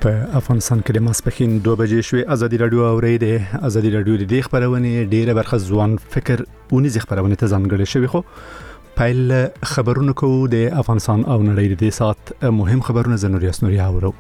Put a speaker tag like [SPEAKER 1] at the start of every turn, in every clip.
[SPEAKER 1] په افغانستان کې د ماسپښین 2 بجې شوې. ازادي رادیو اوریده ازادي رادیو د خبرونه ډیره برخه ځوان فکر اونې خبرونه ته ځانګړې شوی. خو پایل خبرونه کو د افغانستان او نړۍ د سات مهم خبرونه زنوري اسنوري اورو.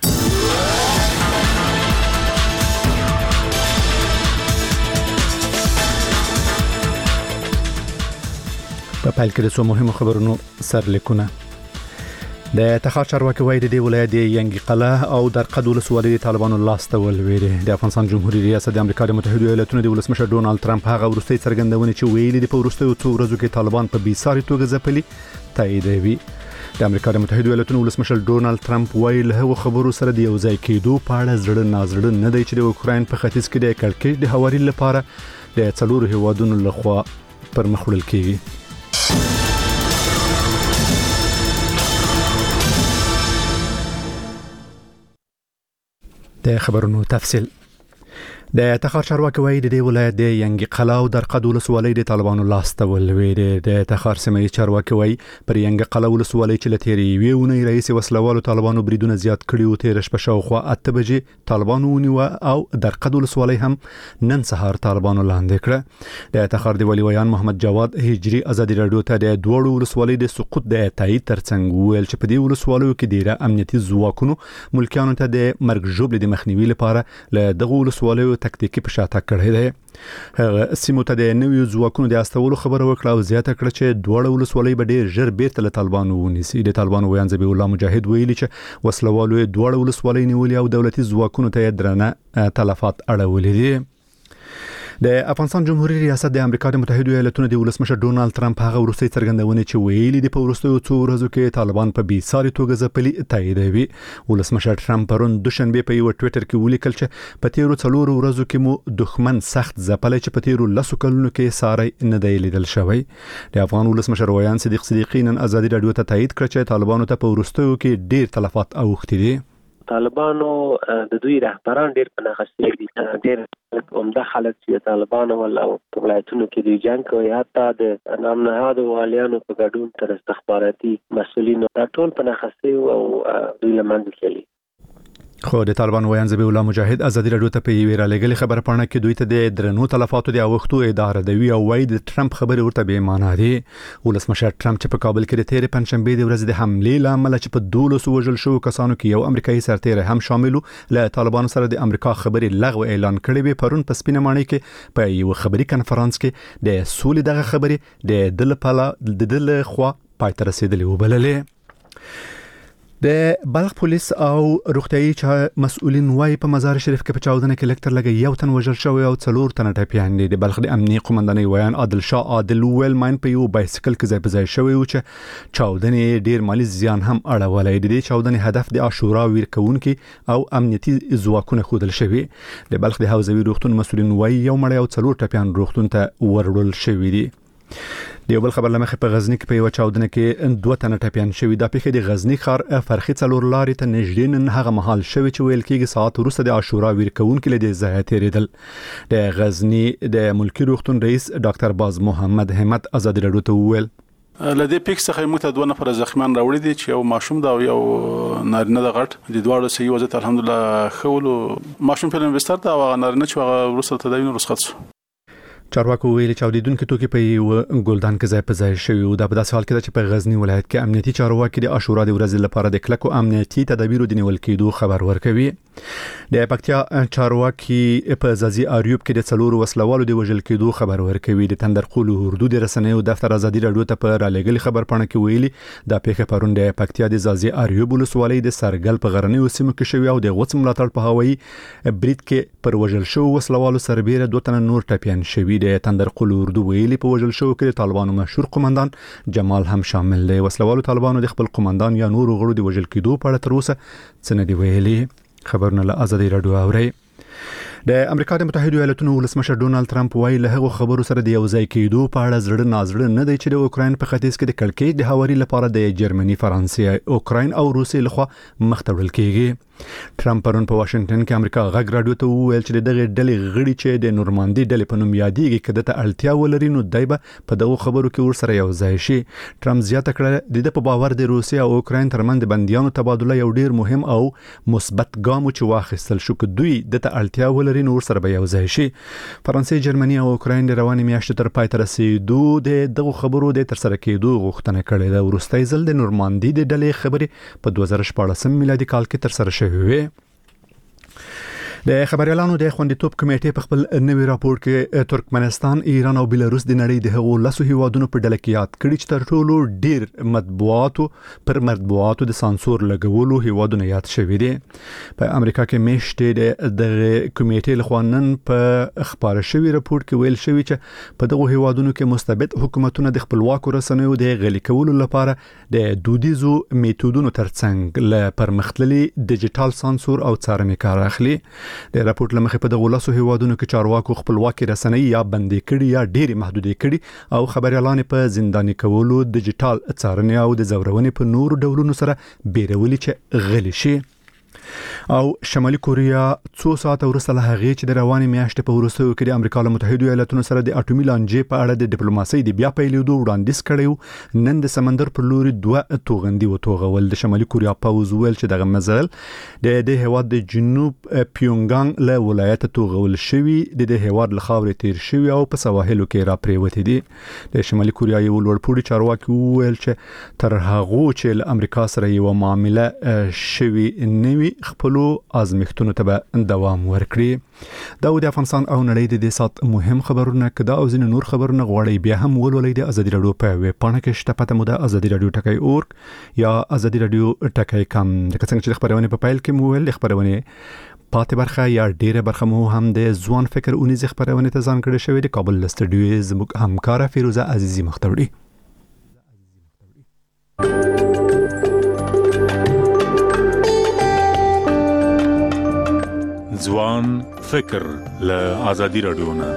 [SPEAKER 1] په پایل کې د څو مهم خبرونو سرلیکونه. د تخار چارواکي وایي د ولایت د ینګي قلعه او درقد ولسوالۍ د طالبانو لاسته ولوېده. د افغانستان جمهوریت ریاست د امریکا د متحده ایالاتونو د ولسمشر ډونالد ترامپ هغه وروستي څرګندونه چې ویلي د پورستو څو ورځو کې طالبان په بیساري توګه ځپلي تاییدوي. د امریکا د متحده ایالاتونو ولسمشر ډونالد ترامپ وایي له خبرو سره د یو ځای کېدو په اړه زړه نازړه نه دی چې د اوکراین په ختیځ کې د کړکېچ د هواري لپاره د څلورو هیوادونو لخوا پر مخ وړل کیږي. د خبرونو تفصیل. د تخار چارواکي وایي د ولایت د ینګي قلعه او درقد ولسوالۍ د طالبانو لاسته ولوېده. د تخار سیمې چارواکي وایي پر ینګي قلعه ولسوالۍ چې لتيري ویونه رئیس وسلوالو طالبانو بریدونه زیات کړي او تیر شپه شاوخوا 8 بجې طالبانو ونیو او درقد ولسوالۍ هم نن سهار طالبانو لاندې کړه. د تخار د ولیویان محمد جواد هجری ازادي رادیو ته د دوړو ولسوالۍ د سقوط د تایید ترڅنګ ویل چې په دې ولسوالۍ کې ډیره امنیتي ځواکونو ملکیانو ته د مرګ ژوبل د مخنیوي لپاره له دغه ولسوالۍ تکتیکی په شاته کړی دی. هغه سیمو ته د نویو ځواکونو د استولو خبره وکړه او زیاته کړه چې دوړه ولسوالۍ به ډیر ژر بیرته له طالبانو ونیسي. د طالبانو ویان ذبیح الله مجاهد ویلي چې وسلوالو دوړه ولسوالۍ نیولې او دولتي ځواکونو ته درنه تلفات اړولې دي. د افغانستان جمهوریت ریاست د امریکا د متحده ایالاتونو د ولسمشر ډونالد ترامپ هغه وروستي څرګندونه چې ویلي د پورستو څو ورځو کې طالبان په بیساري توګه ځپلي تاییدوي. ولسمشر ترامپ پرون دوشنبه په یو ټوئیټر کې ولیکل چې په تیرو 4 ورځو کې مو دښمن سخت ځپلي چې په تیرو 10 کلونو کې ساري نه دی لیدل شوی. د افغان ولسمشر ویان صدیق صدیقی نن ازادي رادیو ته تایید کړ چې طالبانو ته په ورستو کې ډیر تلفات اوښتي دي.
[SPEAKER 2] طالبانو د دوی رهبران ډیر په ناخستې دي، ډیر عمده خلک چې طالبانو ول او ولایتونو کې د جنگ کوي، حتی د نامنهادو والیانو په ګډون تر استخباراتي مسؤلینو ټول په ناخستې او دوی لمنځه تللي.
[SPEAKER 1] خو د طالبان ویان ذبیح الله مجاهد ازادي رادیو ته په یوه رالېګلې خبره پاڼه کې دوی ته د درنو تلفاتو د اوښتو اداره دوی او وایي د ټرمپ خبره ورته به معنی دي. ولسمشر ټرمپ چې په کابل کې د تیر پنځشنبه د ورځې د حمله لامل چې په 12 وژل شو کسانو کې یو امریکایي سرتیر هم شامل له طالبانو سره د امریکا خبري لغوه اعلان کړی وي. پرون په سپینه ماڼۍ کې په یو خبري کنفرانس کې د سولې دغه خبري د دل خوا پای ته رسیدلی وبللې. د بلخ پولیس او روغتيایي مسؤلین وايي په مزار شریف کې په چاودنه کې لکتر لګي یو تن وژل شوی او 4 تن ټپيان دي. د بلخ د امنیتي قومندانۍ ویان عادل شاه عادل ویل ماین په یو بایسکل کې ځای په ځای شوی او چې چاودنه ډیر مالی زیان هم اړولای دي. د چاودنه هدف د عاشورا ویرکونکي او امنیتي ځواکونه خودل شوی. د بلخ د حوزوي روغتون مسؤلین وايي یو مړی او 4 ټپيان روغتون ته ورول شوی دي. د یو بل خبر لمخه په غزنی کې په یو چاودنه کې 2 تن ټپيان شوی. د پیښې د غزنی ښار فرخي څلور لارې ته نږدې نن هغه محل شوی چې ویل کېږي ساعت وروسته د عاشورا ویرکونکو له دې ځای تیریدل. د غزنی د ملکی روغتون رئیس ډاکټر باز محمد همت ازادي رادیو ته ویل
[SPEAKER 3] لدې پیښې څخه موږ ته 2 نفر زخمیان راوړي دي چې یو ماشوم دا او یو نارینه د غټ د دواړو صحیح وضعیت الحمدلله خولو. ماشوم په انویستر دا او نارینه چې هغه وروسته تداوی رخصت شو.
[SPEAKER 1] چارواکو ویلي چې اودیدونکو توکي په یو ګلدان کې ځای په ځای شوی او د په داسې حال کې چې په غزنی ولایت کې امنیتي چارواکي د عاشورا د ورځې لپاره د کلکو امنیتي تدابیرو د نیول کېدو خبر ورکوي. د پکتیا چارواکي په ځاځي اریوب کې د څلورو وسلوالو د وژل کېدو خبر ورکوي. د تندرقول اردو د رسنیو دفتر ازادي رادیو ته په رالېګلې خبر پاڼه کې ویلي د پیښه پرون د پکتیا د ځاځي اریوب ولسوالۍ د سرګل په غرنیو سیمو کې شوی او د غوڅ ملاتړ په هوایي برید کې پر وژل شو وسلوالو سربېره 2 تن نور ټپيان شوی. د تندرقول اردو ویلي په وژل شو کې طالبانو مشهور قومندان جمال هم شامل دی. وسلوالو طالبانو د خپل قومندان یا نور غړو د وژل کېدو په اړه تر اوسه څه نه دی ویلي. خبرونه له ازادي رادیو اوري. د امریکا د متحده ایالاتونو ولسمشر ډونالد ترامپ وايي له هغو خبرو سره د یو ځای کېدو په اړه زړه نازړه نه دی چې د اوکراین په ختیځ کې د کړکېچ د هواري لپاره د جرمني، فرانسې، اوکراین او روسیې لخوا مخ ته وړل کېږي. ټرمپ پرون په واشنگټن کې امریکا غږ راډیو ته وویل چې دغه ډلې غړي چې د نورماندي ډلې په نوم یادېږي کده ته اړتیا ولري نو دایبه په دغه خبرو کې ورسره یو ځای شي. ټرمپ زیاته کړه د په باور د روسیې او اوکراین ترمنځ بنديانو تبادله یو ډیر مهم او مثبت ګام چې واخیستل شو چې دوی د ته اړتیا ولري نو ورسره به یو ځای شي. فرانسې، جرمني او اوکراین د رواني میاشتې تر پای ته رسیدو د دغه خبرو د ترسره کېدو غوښتنه کړې ده. وروستي ځل د نورماندي د ډلې خبرې په 2014 میلادي کال کې ترسره شوې وې. د خبريالانو د خوندیتوب کمیټې په خپل نوي راپور کې ترکمنستان، ایران او بلاروس د نړۍ د هغو لاسو هیوادونو په ډله کې یاد کړي چې تر ټولو ډیر مطبوعاتو د سانسور لګولو هیوادونه یاد شوي دي. په امریکا کې میشته د کمیټې لخوا نن په خبره شوی راپور کې ویل شوی چې په دغه هیوادونو کې مستبد حکومتونه د خپلواکو رسنیو د غلي کولو لپاره د دودیزو میتودونو ترڅنګ له پرمختللي ډیجیټل سانسور او څارنې کار اخلي. د راپورټ لمخې په دغه لاسو هیوادونو کې چارواکو خپلواکي رسنۍ یا بندي کړي یا ډېری محدودې کړي او خبريالان په زنداني کولو، ډیجیټل څارنې او د زورونې په نورو ډولونو سره بیرولي چې غلي شي. او شمالي کوریا څو ساعته وروسته له هغې چې د رواني میاشتې په وروستیو کې د امریکا له متحده ایالاتونو سره د اټومي لانجې په اړه د ډیپلوماسۍ د بیا پیلېدو وړاندیز کړی، نن د سمندر پر لوري 2 توغندي وتوغول. د شمالي کوریا پوز ویل چې دغه مزل د هیواد د جنوب پیونګانګ له ولایت توغول شوی، د هیواد له خاورې تیر شوی او په سواحلو کې را پریوتی دي. د شمالي کوریا یو لوړپوړي چارواکي ویل چې تر هغه چې له امریکا سره یو معامله شوی نوي خپلو ازمختونو ته دوام ورکړي. دا د افغانستان او نړۍ د سات مهم خبرونه کده او ځینې نور خبرونه غواړي بیا هم ولولئ د ازادي رادیو په ویب پاڼه کې شته پته مو د ازادي رادیو ټکی اورګ یا ازادي رادیو ټکی کم. د څنګه چې خبرونه په پایل کې مو ویل خبرونه پاتې برخه یا ډیره برخه مو هم د ځوان فکر اونیز خبرونه ته ځان کړی شوی د کابل استودیو زموږ همکار فیروزه عزیزی مختوری.
[SPEAKER 4] ځوان فکر له ازادي رادیو نه.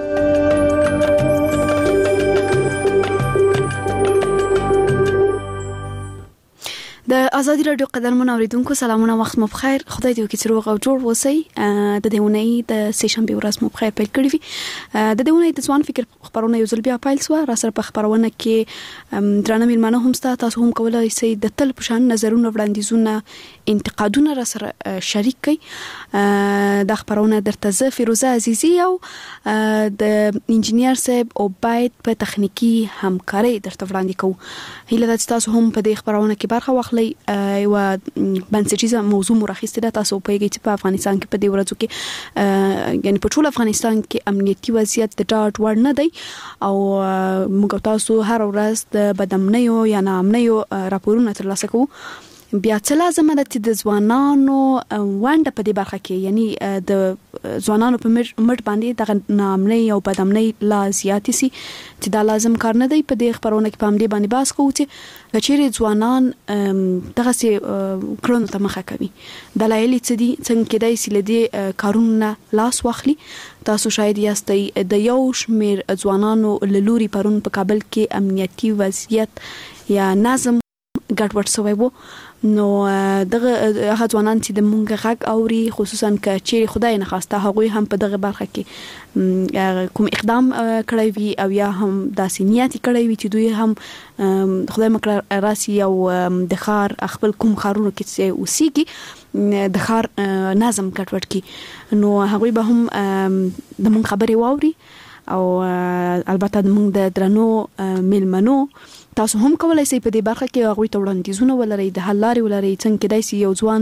[SPEAKER 5] د ازادي رادیو قدرمن اوریدونکو سلامونه، وخت مو بخیر. خدای دې وکړي چې روغ او جوړ اوسئ. د دېونی د سهشنبه ورځ مو بخیر پیل کړی وي. د دېونی د ځوان فکر خبرونه یو ځل بیا پیل سو. را سره په خبرونه کې درانه میلمانه هم تاسو هم کولای شئ د تل په شان نظرونه، وړاندیزونه، انتقادونه را سره شریک کړئ. د خبرونه درته زه فیروزه عزیزی او د انجینیر صاحب او باید په تخنیکی همکاري درته وړاندې کوو. هیله ده چې تاسو هم په دې خبرونه کې برخه واخلئ. یو بنسټیزه موضوع مرخصه ده. تاسو په کې په افغانستان کې په دې ورځو کې یعنی په ټول افغانستان کې امنیتي وضعیت د ډاډ وړ نه دی او موږ تاسو هر ورځ د بدامنیو یا نامنیو راپورونه ترلاسه کوو. بیا څه لازم ده چې د ځوانانو ونده په دې برخه کې یعنی د ځوانانو په مټ باندې د نامنۍ او بدامنۍ لا زیات سي چې دا لازم کار نه دی. په دې خبرونه کې په همدې باندې بحث کوو چې چیرې ځوانان دغه سي کړنو ته مخه کوي. دلایل څه دي، څنګه کېدای شي لدې کارونه لاس واخلي. تاسو شاید یاستئ د یو شمیر ځوانانو لوري پرون په کابل کې امنیتي وضعیت یا نظم ګډوډ شوی وو. نو دغه ځوانان چې د مونږ غږ اوري، خصوصا چې خدای نه خواسته هغوی هم په دغه برخه کې کوم اقدام کړی وي او یا هم داسې نیت کړی وي چې دوی هم خدای مکړه راسي او د خار خپل کوم خارونو کې اوسېږي د خار نظم ګډوډ کی. نو هغوی به هم د مونږ خبرې واوري او البته د مونږ د درنو میلمنو تاسو هم کولای شئ په دې برخه کې هغه ته وړاندیزونه ولرئ، د حل لارې ولرئ. څنګه کېدای شي یو ځوان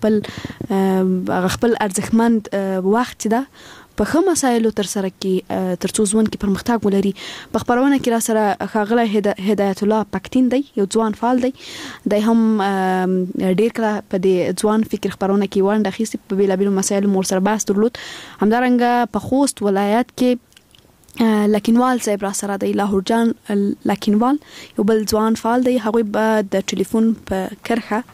[SPEAKER 5] په خپل ارزښتمند وخت ده په خه مسایلو تر سره کې ترڅو ځوان کې پرمختګ ولري. په خبرونه کې را سره ښاغلی هدایت الله پکتین دی، یو ځوان فعال دی. دی هم ډیر کله په دې ځوان فکر خبرونه کې ونډه اخیستې، په بیلابیلو مسایلو مور سره بحث درلود. همدارنګه په خوست ولایت کې لکینوال صاحب را سره دی، لاهور جان لکینوال یو بل ځوان فعال دی. هغوی به د ټلیفون په کرخه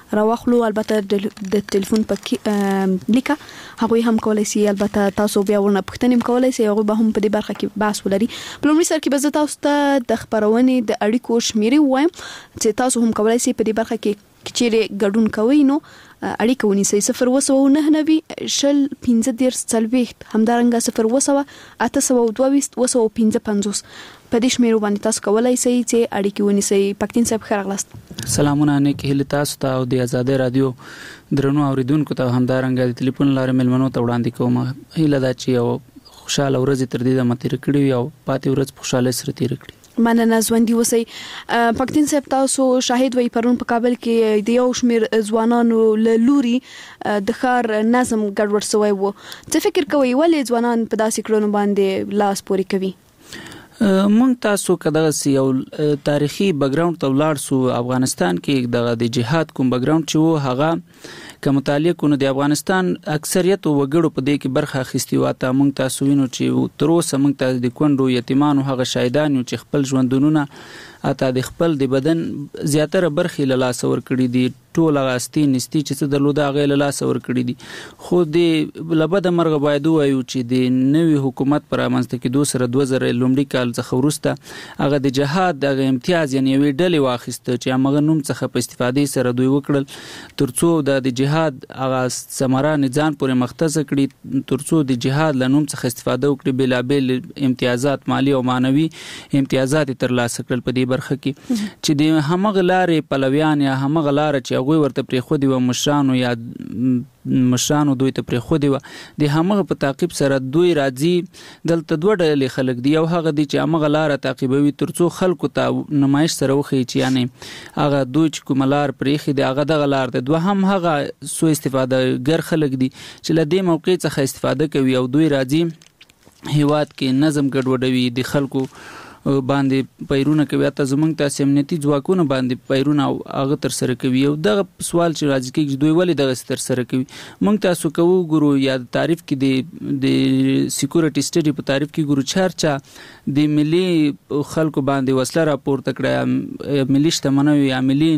[SPEAKER 5] راوخلو. البته د ټلیفون په لیکه هغه هم کولای شي، البته تاسو بیا ورنه پوښتنه کولای شي، هغه به هم په دې برخه کې بحث ولري. په لومړي سر کې به زه تاسو ته د خبرونې د اړیکو شمیرې وایم چې تاسو هم کولای شي په دې برخه کې چیرې ګډون کوئ نو اړیکه ونیسئ. 019 شل 15 40 همدارنګه 0 822 په دې شمیرو باندې تاسو کولای شئ چې اړیکه ونیسئ. پښتون صاحب خیر غلاست.
[SPEAKER 6] سلامونه نیک هیله تاسو ته او د آزادۍ رادیو درنو اوریدونکو ته همدارنګه د ټلیفون لارې ملمنو ته وړاندې کوم. هیله دا چې یو خوشاله ورځ تر دې د متیر کړی او پاتې ورځ په خوشاله سره تیر کړی.
[SPEAKER 5] مننه ژوندۍ اوسئ. پښتون صاحب تاسو شاهد وي پرون په کابل کې د یو شمیر ځوانانو له لوري د ښار نظم ګډوډ شوی و. څه فکر کوئ ولې ځوانان په داسې کړنو باندې لاس پورې کوي؟
[SPEAKER 6] مونږ تاسو کداغه یو تاریخي بیکګراوند ته ولاړ سو. افغانستان کې دغه د جهاد کوم بیکګراوند چې و هغه که مطالعه کو نو د افغانستان اکثریت وګړو په دې کې برخه اخیستي و. ته مونږ تاسو وینو چې تر اوسه مونږ ته د کونډو یتیمانو هغه شهیدان چې خپل ژوندونونه اته د خپل د بدن زیاتره برخې له لاس ور کړې دي، ټول غاستي نستي چې څه درلوده هغه له لاس ور کړې دي. خو د لبد مرغ باید وایو چې د نوي حکومت پر امنځته کې 2000 لومړي کال څخه وروسته هغه د جهاد د امتیاز یعنی وی ډلې واخیسته چې هغه نوم څخه په استفادې سره دوی وکړل ترڅو د جهاد هغه ثمره نځان پورې مختص کړي، ترڅو د جهاد له نوم څخه استفاده وکړي، بلابل امتیازات مالی او مانوي امتیازات ترلاسه کړل په دې برخه کې چې د همغه لارې پلویان یا همغه لار چې هغه ورته پرې خو دی و مشرانو دوی ته پرې خو دی و د همغه په تعقیب سره دوی راځي. دلته دوه ډلې خلک دی، یو هغه دی چې همغه لار تعقیبوي ترڅو خلکو ته نمایش سره وخی چې یعنی هغه دوی چې کوم لار پرې خې دی هغه دغه لار ده. دوهم هغه سو استفاده ګر خلک دی چې له دې موقع څخه استفاده کوي او دوی راځي هیواد کې نظم ګډوډوي، د خلکو باندې پیرونه کوي، ته زمونږ تاسو امنیتي ځواکونه باندې پیرونه هغه تر سره کوي. او دغه سوال چې راځي کې دوی ولې دغه تر سره کوي مونږ تاسو کوو ګورو یا تعریف کې د سکیورټي سټډي په تعریف کې ګورو چارچا د ملي خلکو باندې وسله راپورته کړه، ملي شتمنۍ یا ملي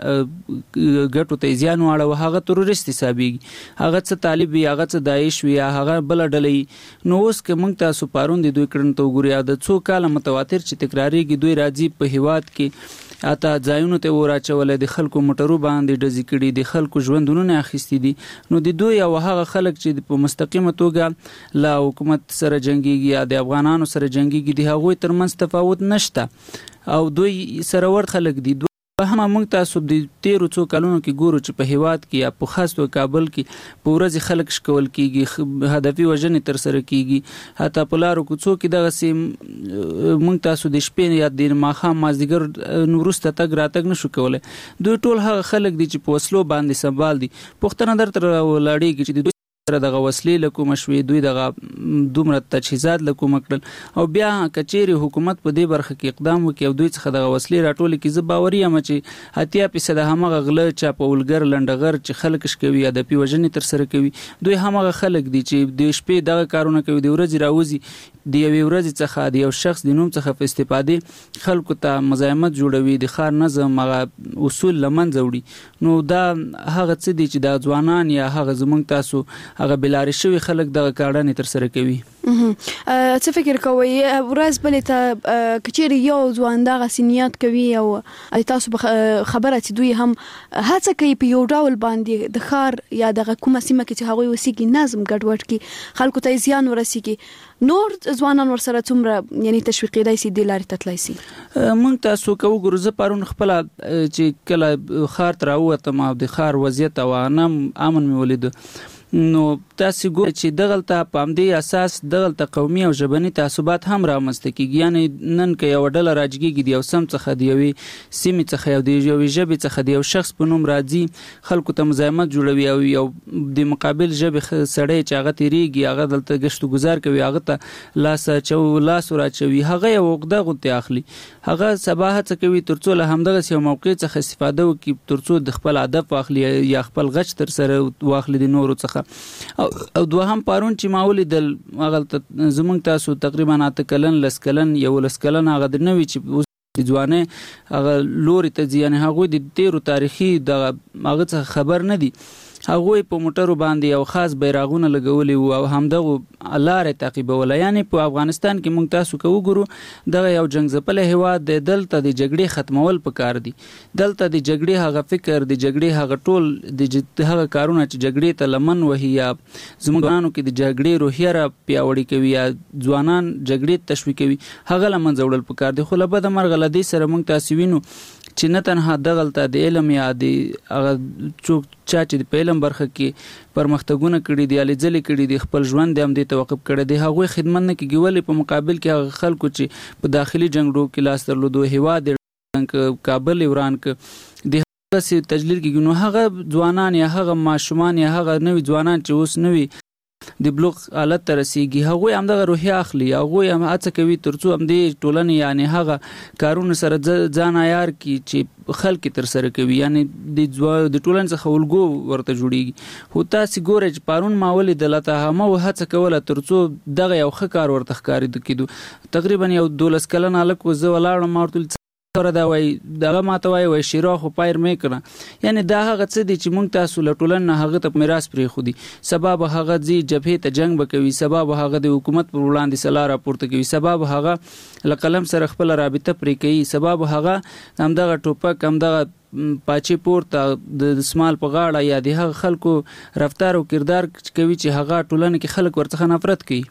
[SPEAKER 6] ګټو ته زیان واړو، هغه تروریست حسابيږي، هغه څه طالب وي، هغه څه داعش وي، هغه بل ډلې. نو اوس که مونږ تاسو پارون د دوی کړن ته ګورو یا د څو کال متواتر چې تکراریږي دوی راځي په هیواد کې اته ځایونو ته وراچولې، د خلکو موټرو باندې ډزې کړي، د خلکو ژوندونه اخیستي دي. نو د دوی او هغه خلک چې په مستقیمه توګه لا حکومت سره جنگيږي یا د افغانانو سره جنگيږي د هغوی ترمنځ تفاوت نشته او دوی سره ور خلک دي. هم موږ تاسو د 13 کلونو کې ګورو چې په هیواد کې یا په خاص تو کابل کې په ورځ خلک شکول کیږي، هدفي وژنې تر سره کیږي، حتی په لارو کوڅو کې دغه سیم موږ تاسو د شپې یا د ماښام مازدیګر نورسته تګ راتګ نشو کولای. دوی ټول هغه خلک دي چې په وسلو باندې سنبال دي. پښتنه درته ولاړیږي چې دغه وسلې لکه مشوي دوی دغه دومره تجهیزات لکه مکړل او بیا کچېری حکومت په دې برخه کې اقدام وکړي او دوی څخه دغه وسلې راټول کې زه باوري یم چې 80% همغه غله چې په ولګر لنډغر چې خلک شکوي یا د پی وژنې تر سره کوي دوی همغه خلک دي چې د شپې دغه کارونه کوي، د ورځې راوځي د یوې ورځې څخه د یو شخص د نوم څخه په استفادې خلکو ته مزاحمت جوړوي، د ښار نظم هغه اصول لمنځه وړي. نو دا هغه څه دي چې د ځوانان یا هغه زمونږ تاسو هغه بلاري شوی خلک دغه کارونه تر سره کوي.
[SPEAKER 5] څه فکر کوي ورځ بلې ته کچېری یو ځوان دغه سنیات کوي او تاسو خبره چې دوی هم هڅه کوي په یو ډول باندې د ښار یا دغه کومه سیمه کې چې هغوی وسیږي نظم ګډوډ کی خلکو ته زیان ورسیږي، نور ځوانان ورسره څومره یعنی تشویقېدای شي د لارې تتلای شي؟
[SPEAKER 6] مونږ تاسو کوو ګورو زه پرون خپل چې کله ښار ته راووتم او د ښار وضعیت او امن مې ولید، نو تاسو ګورئ چې دغلته په همدې اساس دغلته قومي او ژبني تعصبات هم رامنځته کیږي. یعنی نن که یو ډله راجګیږي د یو سم څخه د یوې سیمې څخه یا د یوې ژبې څخه د یو شخص په نوم راځي خلکو ته مزاحمت جوړوي او یو د مقابل ژبې سړی چې هغه تیریږي هغه دلته ګشت گزار کوي، هغه ته لاس راچوي، هغه یو عقده غوته اخلي، هغه سبا هڅه کوي ترڅو له همدغه یو موقع څخه استفاده وکړي ترڅو د خپل هدف واخلي یا خپل غچ تر سره واخلي د نورو څخه. او دوهم پارون چې ما ولیدل هغه زمونږ تاسو تقریبا 8 کلن 10 کلن 11 کلن هغه د نوې چې د ځوانې هغه لوري ته ځي، یعنې هغوی د تیرو تاریخي د هغه څخه خبر نه دي. هغوی په موټرو باندې یو خاص بیرغونه لګولي وو او همدغه لارې تعقیبوله. یعنې په افغانستان کې موږ تاسو که وګورو دغه یو جنګ ځپلی هیواد دی، دلته د جګړې ختمول پکار دي. دلته د جګړې هغه فکر، د جګړې هغه ټول د هغه کارونه چې جګړې ته لمن وهي یا زموږ ځوانانو کې د جګړې روحیه را پیاوړې کوي یا ځوانان جګړې تشویقوي، هغه له منځه وړل پکار دي. خو له بده مرغه له دې سره موږ تاسو وینو چې نه تنها دغلته د علم یا د هغه څوک چا چې په علم برخه کې پرمختګونه کړي دي یا لیدلې کړي دي، خپل ژوند هم دې ته وقف کړی دی، هغوی خدمت نه کېږي. ولې؟ په مقابل کې هغه خلکو چې په داخلي جنګړو کې لاس درلودو، هیواد یې کابل یې وران کړ، د هغه تجلیل کېږي، نو هغه ځوانان یا هغه ماشومان یا هغه نوي ځوانان چې اوس نوي د بلوغ حالت ته رسیږي، هغوی همدغه روحیه اخلي، هغوی هم هڅه کوي تر څو همدې ټولنې یعنې هغه کارونه سره ځان عیار کړي چې خلک تر سره کوي، یعنې د ټولنې څخه الګو ورته جوړیږي. خو تاسې ګورئ چې پرون ما ولیدله ته همه هڅه کوله تر څو دغه یو ښه کار ورته ښکارېده کېدو. تقریبا یو 12 کلن هلک و، زه ولاړم ما ورته سره دا وایي دغه ماته وایي شیرا خو پایر مې کړه، یعنې دا هغه څه دي چې موږ تاسو له ټولنې نه هغه ته میراث پرېښودي. سبا به هغه ځي جبهې ته جنګ به کوي، سبا به هغه د حکومت پر وړاندې سلا راپورته کوي، سبا به هغه له قلم سره خپله رابطه پرې کوي، سبا به هغه همدغه ټوپک همدغه پاچې پورته د دسمال په غاړه یا د هغه خلکو رفتار او کردار کوي چې هغه ټولنه کې خلک ورڅخه نفرت کوي.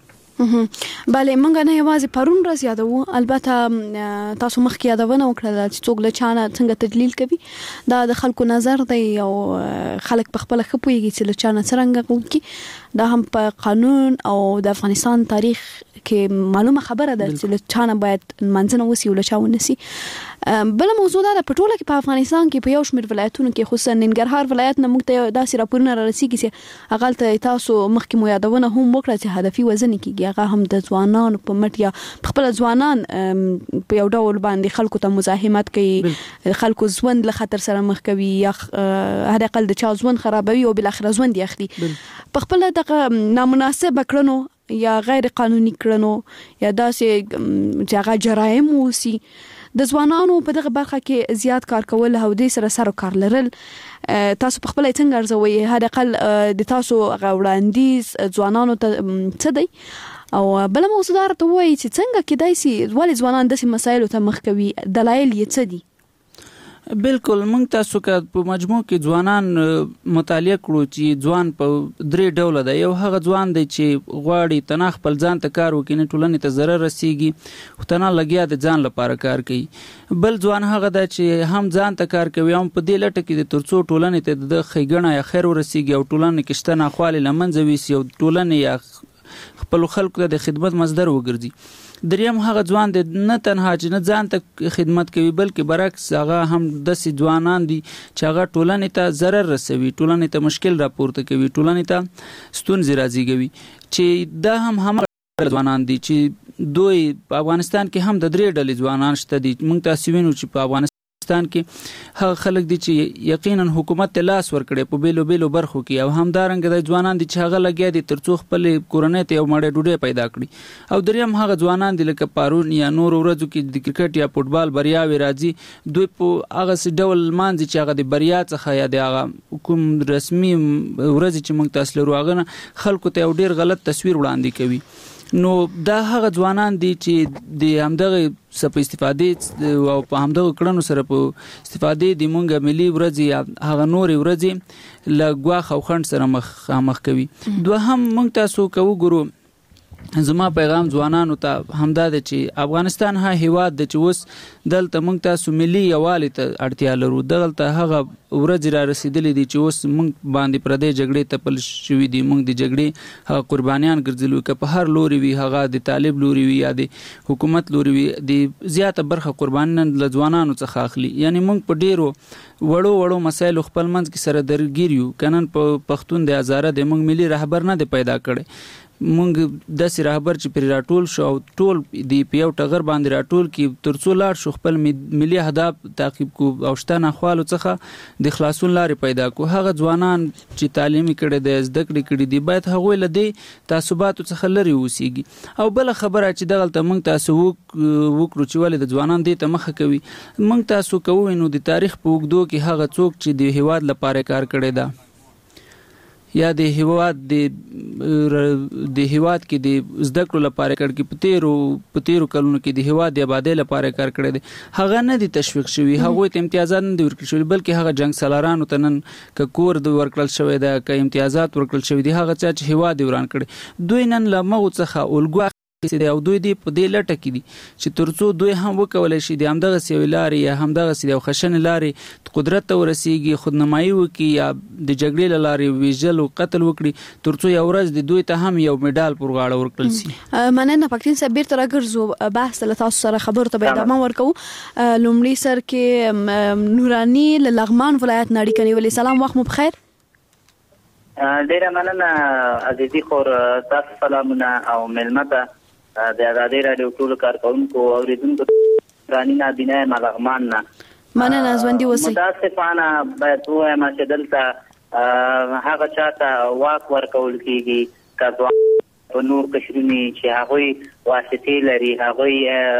[SPEAKER 5] بله، موږ نه یوازې پرون ورځ یادوو، البته تاسو مخکې یادونه وکړله چې څوک له چا نه څنګه تجلیل کوي، دا د خلکو نظر دی او خلک په خپله ښه پوهېږي چې له چا نه څرنګه وکړي. دا هم په قانون او د افغانستان تاریخ کې معلومه خبره ده چې له چا نه باید منځنه وسي او له چا ونسي. بله موضوع دا ده، په ټوله کې په افغانستان کې په یو شمېر ولایتونو کې خصوصا ننګرهار ولایت نه موږ ته داسې راپورونه را رسېږي چې هغلته تاسو مخکې مو یادونه هم وکړه چې هدفي وژنې کېږي، هغه هم د ځوانانو په مټ یا خپل ځوانان په یو ډول باندې خلکو ته مزاحمت کوي، خلکو ژوند له خطر سره مخ کوي یا هر اقل د چا ژوند خرابوي او بل اخر ژوند یې اخلي. په خپل دغه نامناسب کړنو یا غیر قانوني کړنو یا داسې چې هغه جرایم وسی، د ځوانانو په دغه برخه کې زیات کار کول او د سره کار لرل، تاسو په خپل څنګه ارزوي؟ هر اقل د تاسو غوړاندیز ځوانانو ته څه دی؟ او بل موضوع دا ته وایي چې څنګه کېدای شي ولې ځوانان داسې مسایلو ته مخ کوي، دلایل یې څه دي؟
[SPEAKER 6] بالکل، موږ تاسو که په مجموع کې ځوانان مطالعه کړو چې ځوان په 3 ډوله دی. یو هغه ځوان دی چې غواړي تنه خپل ځان ته کار وکړي، نه ټولنې ته ضرر رسیږي، خو تنه لګیا د ځان لپاره کار کوي. بل ځوان هغه دی چې هم ځان ته کار کوي هم په دې لټه کې د تر څو ټولنې ته د ښېګڼه یا خیر ورسیږي او ټولنې کې شته ناخوالې له منځه ویسي او ټولنې یا خپلو خلکو ته د خدمت مصدر وګرځي. دریم هغه ځوان دی نه تنها چې نه ځان ته خدمت کوي بلکې برعکس هغه هم داسې ځوانان دي چې هغه ټولنې ته ضرر رسوي، ټولنې ته مشکل راپورته کوي، ټولنې ته ستونزې رازیږوي، چې دا هم ځوانان دي چې دوی په افغانستان کې هم د 3 ډلې ځوانان شته دي. موږ تاسو وینو چې په افغانستان کې هغه خلک دي چې یقینا حکومت ته لاس ورکړي په بیلو بیلو برخو کې، او همدارنګه د ځوانان دي چې هغه لګیا دي تر څو خپل کورنۍ ته یو مړی ډوډۍ پیدا کړي، او دریم هغه ځوانان دي لکه پارون یا نور ورځو کې د کرکټ یا فوټبال بریاوي راځي، دوی په هغه ډول مانځي چې هغه د بریا څخه یا د هغه کوم رسمي ورځ چې موږ تاسو لرو هغه خلکو ته یو ډیر غلط تصویر وړاندې کوي. نو دا هغه ځوانان دي چې د همدغه په استفادې او په همدغه کړنو سره په استفادې د مونږ ملي ورځې یا هغه نورې ورځې له ګواښ او خنډ سره مخ کوي. دوهم مونږ تاسو که وګورو، زما پیغام ځوانانو ته همدا ده چې افغانستان ها هیواد ده چې اوس دلته موږ تاسو ملي یووالي ته اړتیا لرو. دلته هغه ورځې را رسیدلې دي چې اوس موږ باندې پردۍ جګړې تپل شوي دي، موږ د جګړې هغه قربانیان ګرځېدلو، که په هر لوري وي، هغه د طالب لوري وي یا د حکومت لوري وي، د زیاته برخه قربانیان له ځوانانو څخه اخلي. یعنی موږ په ډیرو وړو مسایلو خپل منځ کې سره درګیر یو. کنن په پښتون د هزاره د موږ ملي رهبر نه دی پیدا کړی، مونږ داسې رهبر چې پرې راټول شو او ټول دی په یو ټغر باندې راټول کی تر څو لاړ شو خپل ملي اهداف تعقیب کو او شته ناخوالو څخه د خلاصون لارې پیدا کو. هغه ځوانان چې تعلیمي کړي د زده کړې کړي دي باید هغوی له دې تعصباتو څخه لرې اوسیږي. او بل خبره چې دغلته موږ تاسو وکړو چې ولې د ځوانان دې ته مخه کوي، موږ تاسو کوو نو د تاریخ په اوږدو کې هغه څوک چې د هیواد لپاره کار کړی ده یا د هیواد کې د زده کړو لپاره کړ کې په تیرو کلونو کې د هیواد د آبادۍ لپاره کار کړی دی، هغه نه دي تشویق شوي، هغوی ته امتیازات نه دي ورکړل شوي، بلکې هغه جنګ سالارانو ته نن که کور د ورکړل شوی ده که امتیازات ورکړل شوي دي، هغه چا چې هیواد یې وران کړی، دوی نن له مغو څخه الګو او دوی دی په دې لټه کې دي چې ترڅو دوی هم وکولای شي د همدغه سیوی لارې یا همدغه سیو خشن لارې قدرت ته ورسیږي، خودنمایي وکړي یا د جګړې لارې ویژل او قتل وکړي، ترڅو یو ورځ د دوی ته هم یو میډال پر غاړه ورکړل شي.
[SPEAKER 5] مننه. پښتون صاحب بیرته راګرځو بحث له تاسو سره خبرو ته به ادامه ورکوو. لومړی سر کې نورانی له لغمان ولایت نه اړیکه نیولې. سلام، وخت مو بخیر.
[SPEAKER 7] ډیره مننه عزیزي خور، تاسو سلامونه او ملمته د ازادي رادیو ټول کارکونکو او اوریدونکو رانی نابینا ملغمان نه
[SPEAKER 5] مننه. ژوندۍ اوسئ.
[SPEAKER 7] متاسفانه باید وایم چې دلته هغه چاته واک ورکول کیږي که په نور قشرونی چې هغوی واسطې لري، هغوی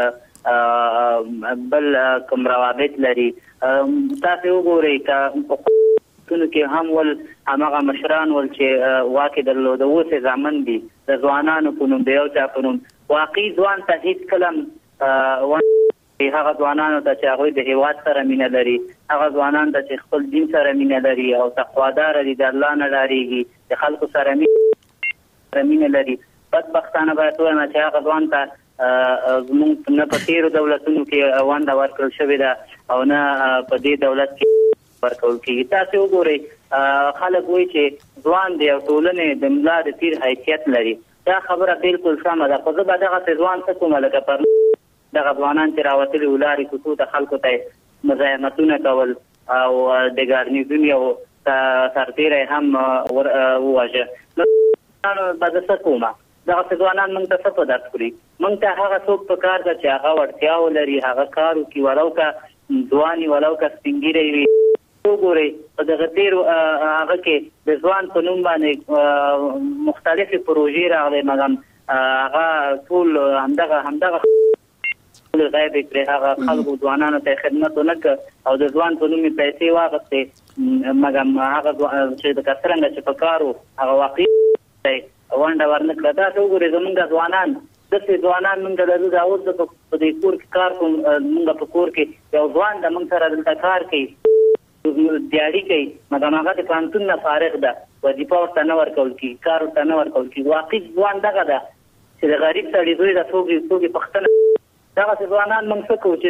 [SPEAKER 7] بل کوم روابط لري. تاسو وګورئ که کې هم ول هغه مشران ول چې واکې درلوده اوس ځامن دي د ځوانانو په نوم د یو چا په نوم واقعي ځوان ته هیڅ کلم هغه ځوانانو ته چې هغوی د هیواد سره مینه لري، هغه ځوانان ته چې خپل دین سره مینه لري او تقوادار دي، د الله نه ډارېږي، د خلکو سره مینه لري. بدبختانه باید ووایم چې هغه ځوان ته زموږ نه په تېرو دولتونو کې ونډه ورکړل شوې ده او نه په دې دولت کې ورکول کېږي. تاسو وګورئ خلک وایي چې ځوان دی او ټولنې د ملا د تیر حیثیت لري. دا خبره بالکل سمه ده، خو زه به دغسې ځوان څه کومه لکه پر دغه ځوانان چې راوتلي وو لارې کوڅو ته خلکو ته مزاحمتونه کول او د ګارنیزون یو سرتیری هم وواژه، نو به زه څه کومه؟ دغسې ځوانان موږ ته څه په درد خوري؟ موږ ته هغه څوک په کار ده چې هغه وړتیا ولري، هغه کار وکړي، ولو که ځوان وي ولو که سپین ږیری وي. وګورئ په دغه تیرو هغه کې د ځوان په نوم باندې مختلفې پروژې راغلې، مګم هغه ټول همدغه غیب کړې، هغه خلکو ځوانانو ته خدمت ونه کړ او د ځوان په نوم یې پیسې واخیستې، مګم هغه چې د څرنګه چې په کار و هغه واقعي ونډه ورنه کړه. تاسو وګورئ زموږ ځوانان داسې ځوانان موږ لرو، دا اوس په دې کور کې کار کوم، موږ په کور کې یو ځوان د موږ سره دلته کار کوي، دیاړي کوي، مګم هغه د پوهنتون نه فارغ ده، وظیفه ورته نه ورکول کېږي، کار ورته نه ورکول کېږي. واقعي ځوان دغه ده چې د غریب سړي زوی ده، څوک یې پوښتنه. دغسې ځوانان موږ څه کوو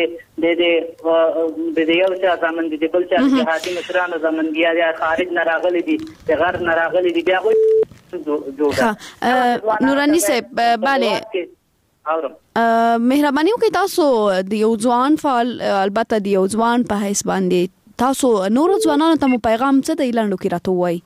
[SPEAKER 7] چې د یو چا زمن دي، د بل چا جهادي مشرانو زمن دي، یا خارج نه راغلي دي، د غرب نه راغلي دي، بیا هغوی
[SPEAKER 5] نورانی صاحب بله مهرباني وکړئ تاسو د یو ځوان فعال، البته د یو ځوان په حیث باندې تاسو نور ځوانانو ته مو پیغام څه دی لاندو کې راته وایي؟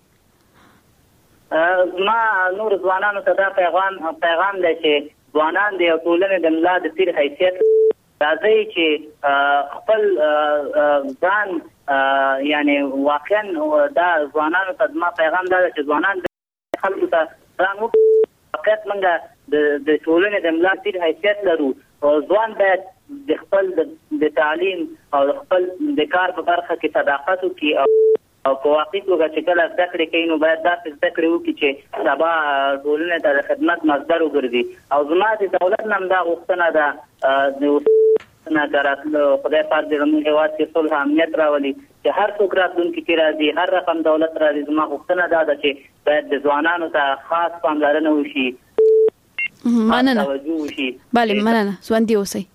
[SPEAKER 7] ما نور ځوانانو ته دا پیغام دی چې ځوانان د یو ټولنې د ملا د تیر حیثیت راځي چې خپل ځان یعنی واقعا دا ځوانانو ته ما پیغام دا چې ځوانان خلکو ته ځان واقعیت موږ د ټولنې د ملا تیر حیثیت لرو او ځوان باید د خپل د تعلیم او خپل د کار په برخه کې صداقت وکړي او په واقعي توګه چې کله زده کړې کوي نو باید داسې زده کړې وکړي چې سبا ټولنې ته د خدمت مصدر وګرځي. او زما د دولت نه هم دا غوښتنه ده خدای پاک دې زموږ هېواد کې صلح امنیت راولي چې هر څوک راتلونکي کې راځي، هر رقم دولت راځي، زما غوښتنه دا ده چې باید د ځوانانو ته خاص پاملرنه وشي،
[SPEAKER 5] مننه.
[SPEAKER 7] توجه وشي.
[SPEAKER 5] بله مننه. ژوندي اوسئ.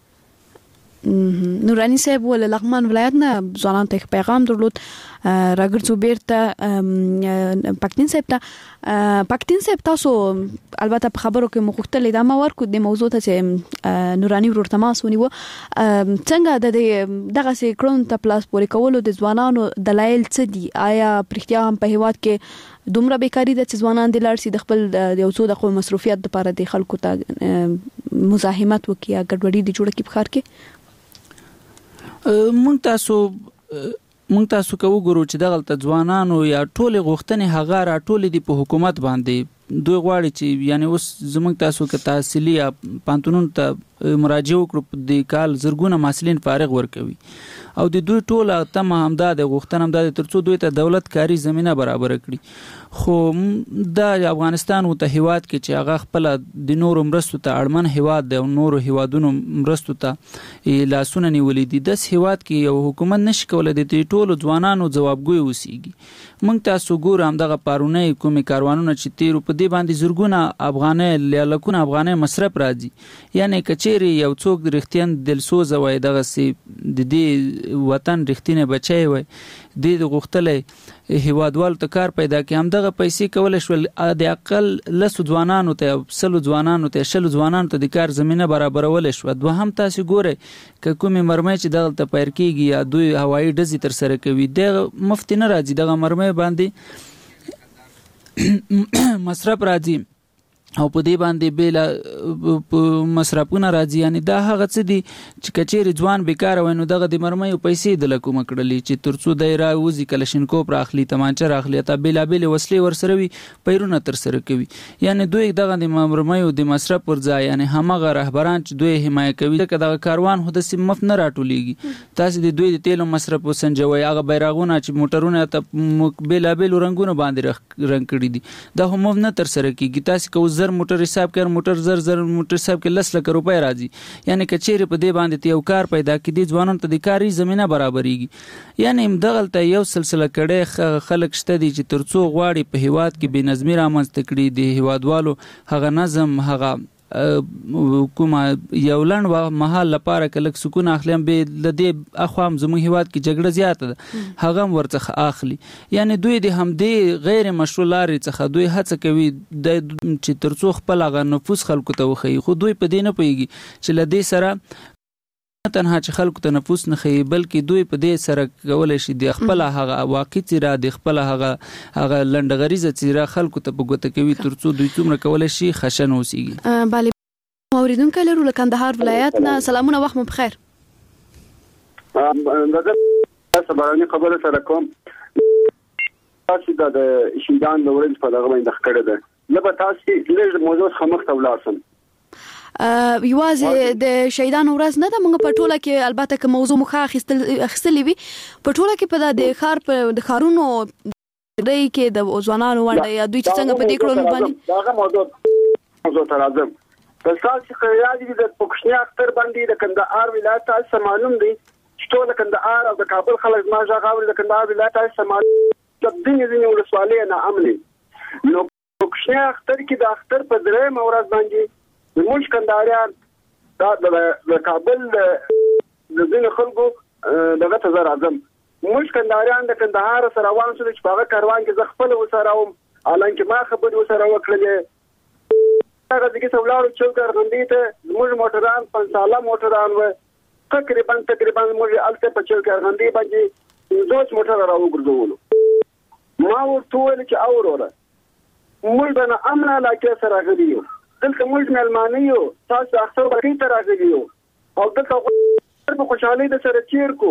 [SPEAKER 5] نورانی صاحب ول لغمان ولایت نه ځوانانو ته پیغام درلود. راګرځو بیرته پښتون صاحب ته. پښتون صاحب تاسو البته په خبرو کې مخکتل ادامه ورکو د موضوع ته چې نورانی ورور تماس ونیو، څنګه د دغه سیکړون ته پلاس پورې کولو د ځوانانو دلایل څه دي؟ آیا پرختیا هم په هیواد کې دومره بیکاری ده چې ځوانان د لار سي د خپل د یو څو د مصروفیت لپاره د خلکو ته مزاحمت وکړي یا ګډوډي د جوړه کې په خار کې؟
[SPEAKER 6] مونږ تاسو مونږ تاسو کو وګورو چې دغه ځوانانو یا ټول غوښتنې هغه را ټول دي په حکومت باندې دوی غواړي چې یعنی اوس زموږ تاسو کې تحصیلي یا پانتونون ته مراجعه وکړو د کال زرګونه محصلین فارغ ورکوي او د دوی ټول تمه همدا د غوښتنه همدا ترڅو دوی ته دولت کاری زمينه برابر کړي خو د افغانستان وته هیواد کې چې هغه خپل د نورو مرستو ته اړمن هیواد دی او نورو هیوادونو مرستو ته لاسونه نیولې دي د هیواد کې یو حکومت نشي کولای د ټولو ځوانانو جوابګوي وسیږي مونږ تاسو ګور هم دغه پارونه کومي کاروانونه چې تیر په دې باندې زرګونه افغانۍ لکونه افغانۍ مصرف راځي یعنی کچېری یو څوک رښتین دلسوز وای دغه سي د دې وطن رښتینه بچي وای د غختلې هیوادوال ته کار پیدا کې هم دغه پیسې کول شول د اقل لسو ځوانانو ته سلو ځوانانو ته شلو ځوانانو ته د کار زمينه برابرول شو دوهم تاسو ګوره ک کومي مرمۍ چې دغه ته پیر کیږي یا دوی هوایي ډزې تر سره کوي د مفتی نه راځي دغه مرمۍ باندې مصرف راځي او په دې باندې بیل مصرفونه راځي یعنی دا هغه څه دي چې کچېری ځوان بیکار وینو دغه د مرمۍ پیسې د لکوم کړلې چې ترڅو دایره وزي کلشینکو پر اخلي تمانچه راخلي ته بیلابل وسلې ورسره وي پیرونه تر سره کوي یعنی دوی دغه د مرمۍ د مصرف پر ځای یعنی همغه رهبران چې دوی حمایت کوي دغه کاروان هدا سیم مف نه راټولېږي تاسو د دوی د تیلو مصرف وسنجوي هغه بیرغونه چې موټرونه ته بیلابل رنگونه باندې رنگ کړی دي دا هم نه تر سره کیږي تاسو کو زر موټر حساب کړ موټر زر موټر حساب کې 10 لک روپۍ راځي یعنی کچېره په دې باندې یو کار پیدا کړي ځوانانو ته د کاری زمينه برابرېږي یعنی دغلته یو سلسله کړي خلک شته دي چې ترڅو غواړي په هیواد کې بې نظمي رامنځته کړي د هیوادوالو هغه نظم هغه کومه یو لنډ محل لپاره کلک سکون اخلم به لدی اخوام زموږ هیواد کې جګړه زیاته ده هغه ورڅخه اخلي یعنی دوی د همدې غیر مشروع لارې څخه دوی هڅه کوي د چې ترڅو خپل هغه نفوذ خلکو ته وخی خو دوی په دې نه پوهیږي چې لدی سره تنها چې خلکو ته نفوذ نه خي بلکې دوی په دې سره کولای شي د خپل هغه واقعي تیرا د خپل هغه لنډغریزه تیرا خلکو ته په ګوته کوي ترڅو دوی څومره کولای شي خشن اوسيږي
[SPEAKER 5] بله اوریدونکو لرو له کندهار ولایت نه سلامونه وخت مو بخیر
[SPEAKER 8] دغه سباراني خبره سره کوم تاسو د شیندان د ورځ په دغه باندې خکړه ده لکه تاسو لږ موضوع خمخ ته ولاسم
[SPEAKER 5] یوازې د شهیدانو ورځ نه ده موږ په ټوله کې البته که موضوع مخه اخیستلې وي په ټوله کې په د خار په د خارونو دای کې د ځوانانو ونده یا دوی چې څنګه په دې کړو باندې
[SPEAKER 8] داغه موضوع تر راځم تاسو خیالي د پښتني اختر باندې د کندهار ولایت تاسو معلوم دي چې ټول کندهار او د کابل خلک ما ژغاوري د کندهار ولایت تاسو معلوم چې د دې ولسوالۍ نه عملي نو پښتني اختر کې د اختر په درې مورز باندې موږ کندهاریان دا د کابل د ځینې خلکو دغه ته راځم موږ کندهاریان د کندهار سره روان شو چې په هغه کاروان کې زه خپل وسره وم حالانکه ما خبرې وسره وکړلې هغه دغه څولارو چوکر غندې ته موږ موټران 5 ساله موټران و تقریبا موږ الته په چوکر غندې باندې دوه موټر راوګرځولو ما ورته ویل چې اوروره موږ د امن علاقې سره غليو دلته موږ ملمانه یو تاسو اختر بقي ته راغلی یو او دلته په خوشحالي د سره چیر کو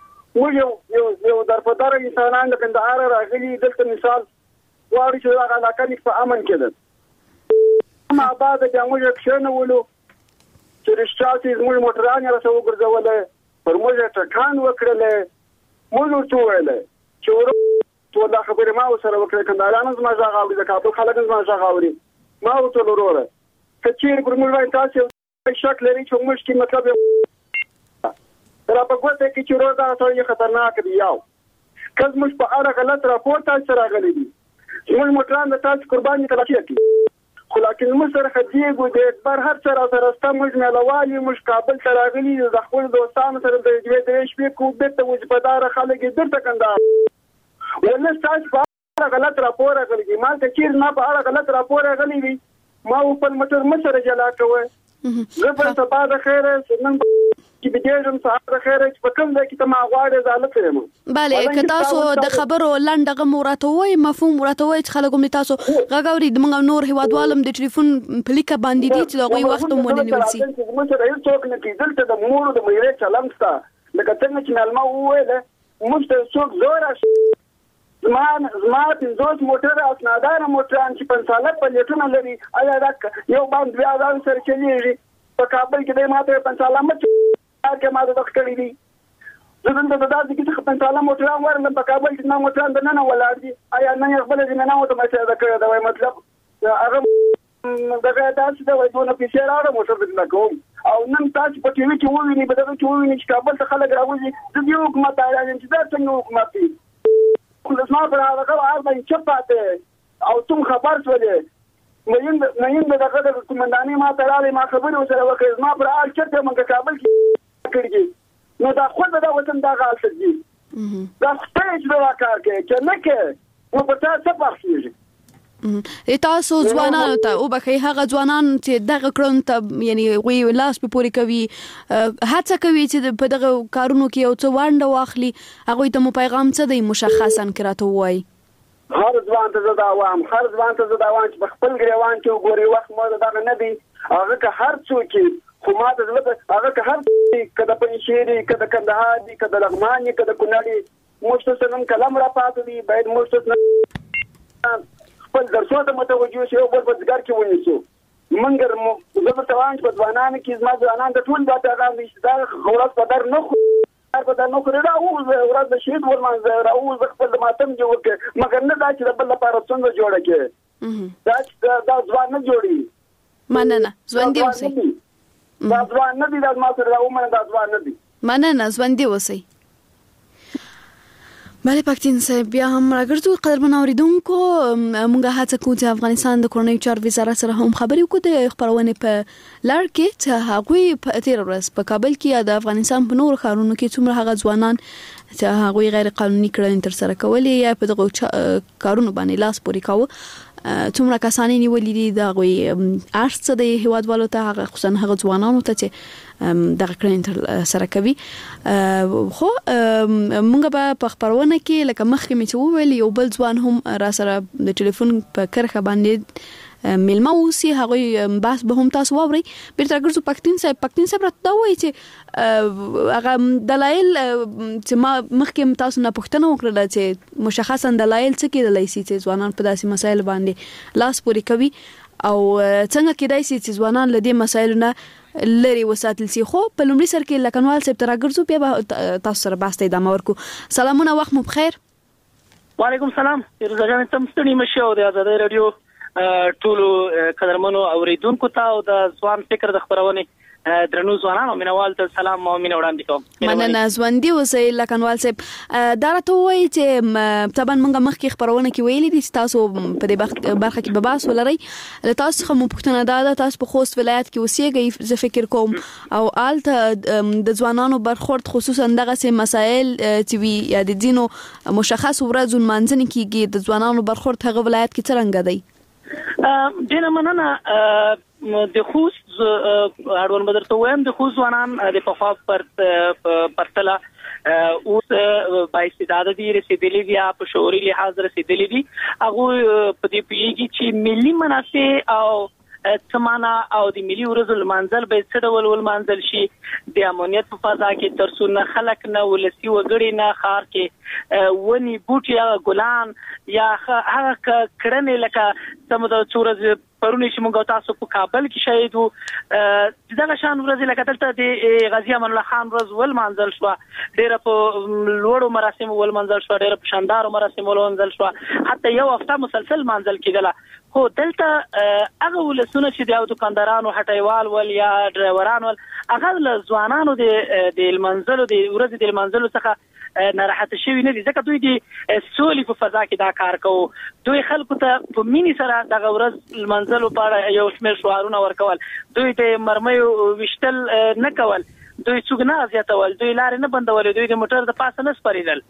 [SPEAKER 8] موږ یو درپدار انسانان د کندهار راغلي دلته مثال واري چې هغه علاقه په امن کې ده ما بعد د موږ کښنه ولو چې رښتیا موږ موټران را سو ګرځول پر موږ ټکان وکړل موږ ورته ویل چې ټول خبره ما سره وکړه کندهارانو زما ځاغاوري د کابل خلک زما ځاغاوري ما ورته وروره کچیر پر موږ تاسو شک لري چې موږ کې مطلب را په کوته کې چې روزه تاسو خطرناک دی یو کله موږ په اړه غلط راپور تاسو راغلي دي موږ موټران د تاسو قرباني تلاشي کوي خو لکه موږ سره خدیګو د بر هر سره سره موږ نه لوالي موږ کابل ته راغلي د خپل دوستانو سره د دې شپې کو د وجبدار خلک درته کندار ولنه تاسو غلط راپور غلي ما ته چیر نه په اړه غلط راپور غلي وي ما په موټر مسره جلا کوي زه په سبا د خیره نن چې بجېږم سهار د خیره چې په کوم ځای کې ته ما غواړې زاله کړم
[SPEAKER 5] bale که تاسو د خبرو لنډغه مراتوي مفهوم مراتوي چې خلکو می تاسو غاوري د موږ نور هیوادوالم د ټلیفون پلیکه باندې دي چې دغه وخت مونږ نه نیول شي
[SPEAKER 8] موږ سره یو څوک نه کیدل ته د مور د مېره چلمستا لکه څنګه چې ملما وویل موږ ته څوک زور زما 50 موټر اسناداره موټران چې 5 پلیټونه لري ایا دا یو باندې بیا دا سره چلیږي په کابل کې د ماته 5 مچ کې ماته د کړی دي زه دلته د داسې کې 5 موټران ورنه په کابل کې نه موټران د نن ولاړ دي ایا نه خپل دې نه وته مې دا کړی دا وای مطلب هغه دغه تاسو د وایونه پیسې راوړم موټر دې کوم او نن تاسو په ټي وي کې وویني په دغه کې وویني چې کابل ته خلک راوځي د دې حکومت راځي چې دا څنګه حکومت دی خلصنا پر هغه عارضه چپاته او تم خبر شولې مېند دغه د کومنداني ما ترالې ما خبرې وسره وکړې ما پر اړ چرته مونږ کابل کې کړی نو دا خود دا وطن دا غال سدي دا سپېچ دا کار کې چې نه کې نو په تاسو پارسیږي
[SPEAKER 5] تاسو ځوانانو ته او بخي هغه ځوانان چې دغه کړن ته یعنی وی لاس په پوری کوي هڅه کوي چې په دغه کارونو کې یو څه وانډه واخلي هغه ته مو پیغام څه دی مشخصا کراته وای
[SPEAKER 8] هر ځوان ته زدا وام چې خپل ګریوان کې وګوري وخت مو دا نه دی هغه که هر څوک خو ما ته زړه هغه که هر کده پنځيري کده کندهار دي کده لغمان دي کده کونړ موږ ته کلام را پاتې دي باید موږ ته خپل درسو ته متوجه شو او په ځګر کې ونیسو منګر زه په توان په ځوانان کې زما ځوانان د ټول د پیغام نشته خورات په در نه په در نه کړی دا او ورځ د شهید ورمنځ او خپل ماتم جوړ کړ مګر نه دا چې بل لپاره څنګه جوړ کړي دا ځوان نه جوړي
[SPEAKER 5] مننه ځوان دی اوسئ
[SPEAKER 8] دا ځوان نه دي دا ما سره راومنه دا ځوان نه دي
[SPEAKER 5] مننه ځوان دی اوسئ بله پاکتین صاحب بیا هم راګرځو قدرمن اوریدونکو مونږه هڅه کوو چې افغانستان د کورنیو چارو وزارت سره هم خبرې وکړو د خبرونه په لړ کې چې هغه په تیر ورځ په کابل کې د افغانستان په نور ښارونو کې څومره هغه ځوانان چې هغه غیر قانوني کړنې تر سره کولې یا په دغه کارونو باندې لاس پوري کاوه څومره کسانې نیولې دي د غوي ارڅ د هیوادوالو ته هغه خصوصا هغه ځوانانو ته چې دغه کړنې تر سره کوي خو مونږ په خبرونه کې لکه مخکې مې چې وویل یو بل ځوان هم را سره د ټلیفون په کرخه باندې ملما اوسي هغه بحث به هم تاسو واوري بیرته ګرځو پاکتین صاحب راته دا وایي چې هغه دلایل چې ما مخکې تاسو نه پوښتنه وکړه چې مشخصا دلایل څه کېدلای شي چې ځوانان په داسې مسایل باندې لاس پوري کوي او څنګه کېدای شي چې ځوانان له دې مسایلو نه لري وساتل شي خو په لومړي سر کې لکنوال صاحب تر ګرځو بیا تاسو سره بحث ته ادامه ورکو سلامونه وخت مو بخیر
[SPEAKER 9] وعلیکم السلام رضا جان تم ستړي مشه او د آزادۍ رادیو ټولو قدرمنو اوریدونکو ته او د ځوان فکر د خبرونه درنو ځوانانو مینوال ته سلام او مینه وړاندې کوم
[SPEAKER 5] مننه ځوندي اوسئ لکنوال صاحب دا راته وایي چې طبعا موږ مخکې خبرونه کې ویلي دي تاسو په دې برخه کې به بحث ولرئ تاسو خو پوښتنه ده تاسو په خوست ولایت کې اوسېږئ زه فکر کوم او آلته د ځوانانو برخورد خصوصا دغه سه مسائل چې وی یا د دینو مشخص ورځو منځني کېږي د ځوانانو برخورد هغه ولایت کې څنګه دی
[SPEAKER 9] دنه مننه د خوست اړوند بدرته وایم د خوست ځوانان د پخوا پرتله اوس با استعداد دي رسیدلي دي په شعوري لحاظ رسیدلي دي هغه په دې پیږي چې ملي منافع او څمانه او د ملي ورځو منځل به څه ډول منځل شي د امنیت په فضا کې ترڅو نه خلک نه ولسی وګړي نه خار کې ونی بوټي یا ګلان یا هغه کړنې لکه سم د څورز پرونی چې موږ تاسو په کابل کې شهید وو دغه شان ورځ لکه دلته د غازی امان الله خان ورځ ول منځل شو ډېر په لوړو مراسم ول منځل شو ډېر په شاندارو مراسم ول منځل شو حتی یو هفته مسلسل منځل کېدله خو دلته هغه ولسونه چې د دکاندارانو هټیوال ول یا ډرایوران ول هغه له ځوانانو د منځلو د ورځ د منځلو څخه ناراحت شوی نه دي ځکه دوی د سولې په فضا کې دا کار کوي دوی خلکو ته په مینی سره د ورځ منځلو لپاره یو شمېر شعارونه ورکول دوی د مرمیو وشتل نه کول دوی څنګه نه زیاتول دوی لارې نه بندول دوی د موټر د پاسه نه سپریدل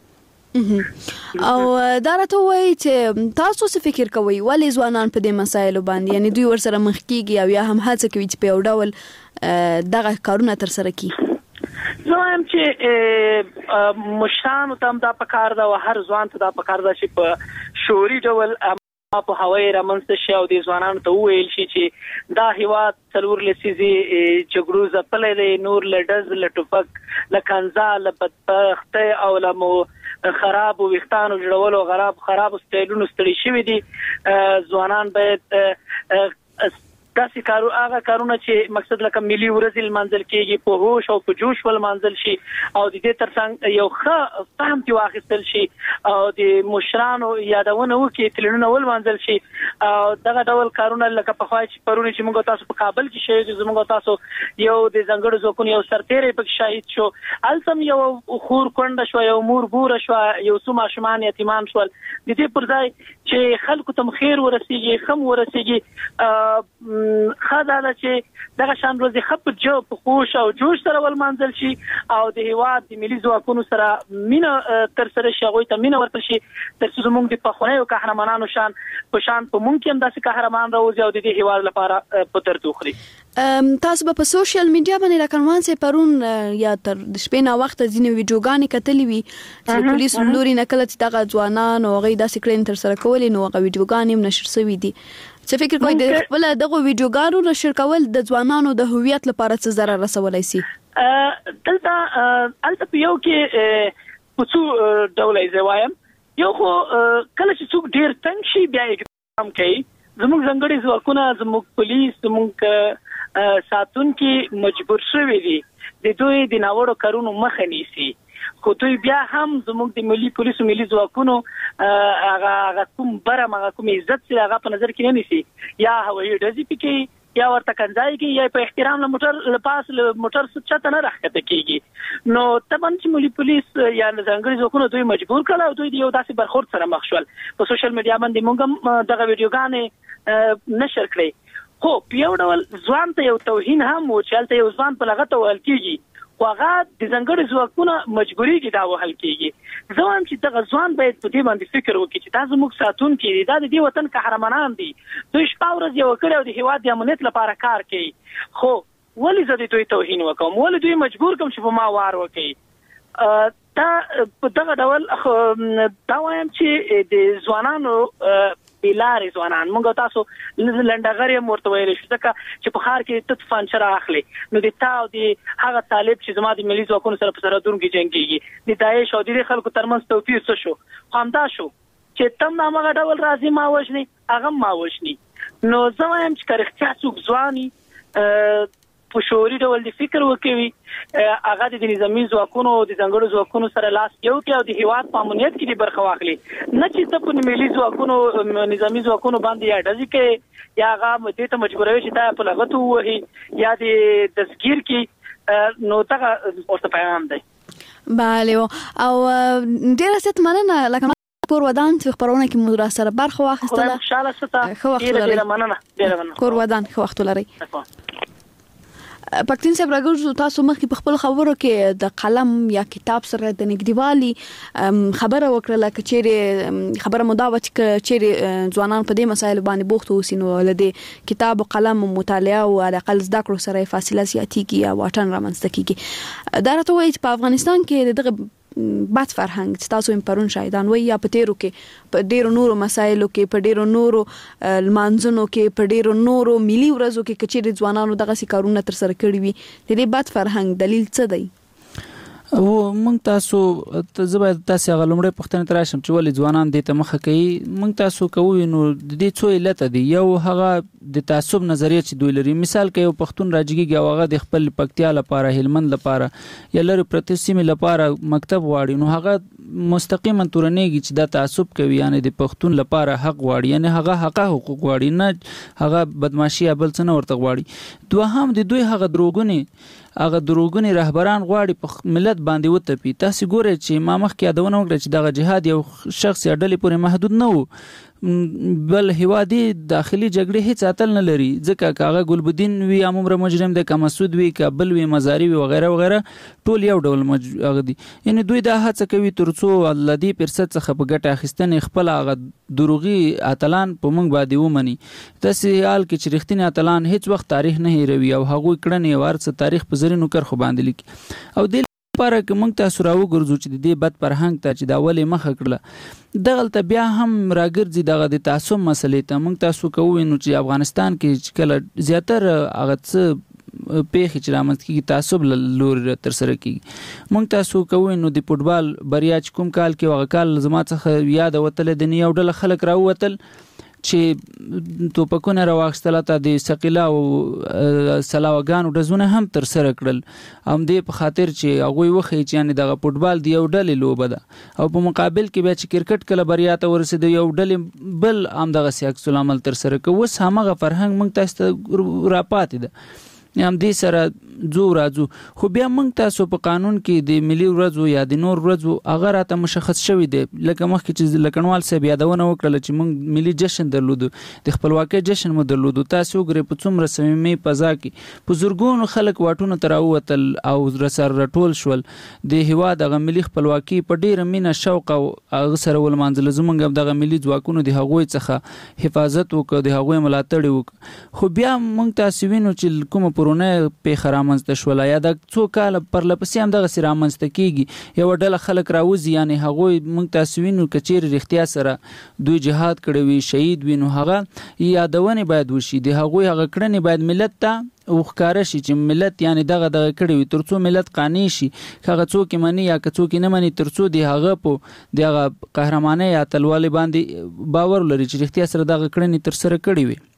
[SPEAKER 5] او دا راته وایي چې تاسو څه فکر کوئ ولې ځوانان په دې مسایلو باندې یعنی دوی ورسره مخ کیږي او یا هم هڅه کوي چې په یو ډول دغه کارونه تر سره کړي
[SPEAKER 9] زه وایم چې مشرانو ته هم دا پکار ده او هر ځوان ته دا پکار ده چې په شعوري ډول په هوای رامنځته شي او د ځوانانو ته وویل شي چې دا هیواد څلور لسیزې جګړو ځپلی دی، نور له ډز له ټوپک له کنځا له بدبختۍ او له خرابو ویښتانو جوړولو خرابو سټایلونو ستړي شوي دي. ځوانان باید داسې هغه کارونه چې مقصد لکه ملي ورځې لمانځل کېږي په هوش او په جوش ولمانځل شي او د دې ترڅنګ یو ښه فهم ترې واخیستل شي او د مشرانو یادونه وکړي، تلینونه ولمانځل شي. او دغه ډول کارونه لکه پخوا چې پرونی چې موږ تاسو په کابل کې شهید زموږ تاسو یو د ځانګړو ځواکونو یو سرتیری پکې شهید شو، هلته هم یو خور کونډه شوه، یو مور ګوره شوه، یو څو ماشومان یتیمان شول. د دې پر ځای چې خلکو ته خیر ورسیږي، ښه مو ورسیږي، ښه دا ده چې دغه شان ورځې ښه په خوش او جوش سره ولمانځل شي او د هیواد د ملي ځواکونو سره مینه ترسره شي، هغوی ته مینه ورکړل شي تر څو زموږ د پخوانیو قهرمانانو شان په موږ کې هم داسې قهرمان راوځي او د دې هیواد لپاره په ترتو خوري.
[SPEAKER 5] تاسو په سوشل میډیا باندې راکړمان سي پرون یا تر شپې نه وخت ځینې ویډیوګانې کتلې وي چې پولیس لوري نه کله چې دغه ځوانان او غي داسې کړین تر سره کولې نو هغه ویډیوګانې هم نشر شوې دي. څه فکر کوئ د خپل دغه ویډیوګانو نشر کول د ځوانانو د هویت لپاره څه ضرر رسولای شي؟
[SPEAKER 9] دلته په یو کې په څو ډول زوایم، یو خو کله چې څوک ډیر تنګ شي بیا اقدام کوي. زموږ ځانګړي ځواکونه، زموږ پولیس، زموږ ساتونکي مجبور شوي دي د دوی د ناوړو کارونو مخه نیسي، خو دوی بیا هم زموږ د ملي پولیسو ملي ځواکونو هغه کوم برم هغه کوم عزت چې هغه په نظر کې نه نیسي، یا هوایي ډزې پکې یا ورته کنځای کې یا په احترام له موټر لپاس له موټر چته نه راښکته کېږي. نو طبعا چې ملي پولیس یا ځانګړي ځواکونه دوی مجبور کړل او دوی د یو داسې برخورد سره مخ شول. په سوشل میډیا باندې موږ هم دغه ویډیوګانې نشر کړې. خو په یو ډول ځوان ته یو توهین هم و چې هلته یو ځوان په لغته وهل کېږي، خو هغه د ځانګړي ځواکونه مجبورېږي دا وهل کېږي. زه وایم چې دغه ځوان باید په دې باندې فکر وکړي چې دا زموږ ساتونکي دي، دا د دې وطن قهرمانان دي، دوی شپه ورځ یوه کړې او د هېواد د امنیت لپاره کار کوي. خو ولې زه د دوی توهین وکړم؟ ولې دوی مجبور کړم چې په ما وار وکړي؟ دا په دغه ډول دا وایم چې د ځوانانو بلارې ځوانان موږ تاسو لنډغري مرته ویل شو ځکه چې په خار کې ته فانچر اخلي نو د تا او د هغه طالب چې زما د ملي ځواکونو سره په سرحدونو کې جنگيږي د داعش او د خلکو ترمنځ توپیر څه شو؟ همدا شو چې تم نامه ډول راځي ما وښني هغه ما وښني. نو زه وایم چې کارختیا څوک ځواني په شعوري ډول د فکر وکوي، هغه د نظامي ځواکونو د ځانګړو ځواکونو سره لاس یو کړي او د هیواد په امنیت کې د برخه واخلي، نه چې ته په ملي ځواکونو نظامي ځواکونو باندې یا ډزې کوي یا هغه دې ته مجبوروي چې دا په لغته ووهي یا د دستګیر کې. نو دغه ورته پیغام دی.
[SPEAKER 5] بله او ډیره ست مننه لکه کور ودان چې خبرونه کې مو را سره برخه واخیستله.
[SPEAKER 9] خوشاله ستا ډیره مننه.
[SPEAKER 5] کور ودان خو وخت لري. پښتون صاحب راګرځو تاسو مخکې په خپل خبرو کې د قلم یا کتاب سره د نږدېوالي خبره وکړه چې چیرې خبره مو دا و چې چیرې ځوانان په دې مسایلو باندې بوخت اوسي نو له کتاب او قلم مطالعه او على الاقل زده کړو سره فاصله زیاتېږي یا واټن رامنځته کیږي. دا راته وایي چې په افغانستان کې دغه بد فرهنګ چې تاسو هم پرون شاهدان وي یا په تیرو کې په ډیرو نورو مسایلو کې په ډیرو نورو لمانځنو کې په ډیرو نورو ملي ورځو کې کچېرې ځوانانو دغه کارونه تر سره کړی وي، د دې بد فرهنګ دلیل څه دی؟
[SPEAKER 6] او موږ تاسو زه باید تاسو هغه لومړی پوښتنه تر راشم چې ولې ځوانان دې ته مخه کوي. موږ تاسو کوو نو د دې څو علت دي. یو هغه د تعصب نظریه چې دوی لري، مثال کې یو پښتون راځيږي او هغه د خپل پکتیا لپاره هلمند لپاره یا لري پرته سیمه لپاره مکتب واړي نو هغه مستقیما تورنېږي چې دا تعصب کوي، یعنی د پښتون لپاره حق واړي، یعنی هغه حقوق واړي نه هغه بدمعشي بل څه نه ورته واړي. دوهم د دوی هغه دروغونی رهبران غواړي په ملت باندې وتپي. تاسو ګورئ چې ما مخکې یادونه وکړه چې دغه جهاد یو شخص یا ډلې پورې محدود نه وو، بل هوادي داخلي جګړې هیڅ اتل نه لري، ځکه کاغه ګلبدین وی عمره مجرم د کمسود وی کابل وی مزاری وی وغیرہ وغیرہ ټول یو ډول دي. یعنی دوی دا هڅه کوي ترڅو الذي پرست څخه په ګټه اخیستنې خپل هغه دروغي اتلان په موږ باندې ومني. تاسو حال کې چې رښتینی اتلان هیڅ وخت تاریخ نه هیروي او هغه کړنې ورڅ تاریخ په زرینو کرخو باندې لیکي او لپاره که موږ تاسو راوګرځو چې د دې بد فرهنګ ته چې دا ولې مخه کړله دغلته بیا هم راګرځي دغه د تعصب مسلې ته موږ تاسو کوو نو چې افغانستان کې کله زیاتره هغه څه پیښې چې رامنځته کېږي تعصب لوري ترسره کېږي موږ تاسو کوو نو د فوټبال بریا چې کوم کال کې هغه کال زما څخه یاد وتلی د یو ډله خلک راووتل چې توپکونه راواخیستل ته د ثقیله او سلاوګانو ډزونه هم ترسره کړل همدې په خاطر چې هغوی وښیي چې یعنې دغه فوټبال د یو ډلې لوبه ده او په مقابل کې بیا چې کرکټ کله بریا ته ورسېد یو ډلې بل همدغسې عکس العمل ترسره کوي اوس همغه فرهنګ موږ تاسو ته راپاتې ده همدې سره ځو راځو خو بیا موږ تاسو په قانون کې د ملي ورځو یا د نور ورځو هغه راته مشخص شوی دی لکه مخکې چې لکنوال صاحب یادونه وکړله چې موږ ملي جشن درلودو د خپلواکۍ جشن مو درلودو تاسو وګورئ په څومره صمیمي فضا کې په زرګونو خلک واټونو ته راووتل او راسره راټول شول د هېواد هغه ملي خپلواکي په ډېره مینه شوق او هغه سره ولمانځله زموږ هم دغه ملي ځواکونو د هغوی څخه حفاظت وکړو د هغوی ملاتړ یې وکړو خو بیا موږ تاسو وینو چې کومه پرونه پیښه رامنځته شوله یا د څو کاله پرلپسې همدغسې رامنځته کېږي یوه ډله خلک راوځي یعنې هغوی موږ تاسو وینو که چیرې رښتیا سره دوی جهاد کړی وي شهید وي نو هغه یادونې باید وشي د هغوی هغه کړنې باید ملت ته وښکاره شي چې ملت یعنې دغه کړی وي تر څو ملت قانع شي که هغه څوک یې مني یا که څوک یې نه مني تر څو د هغه په د هغه قهرمانۍ یا اتلوالۍ باندې باور لري چې رښتیا سره دغه کړنې ترسره کړې وي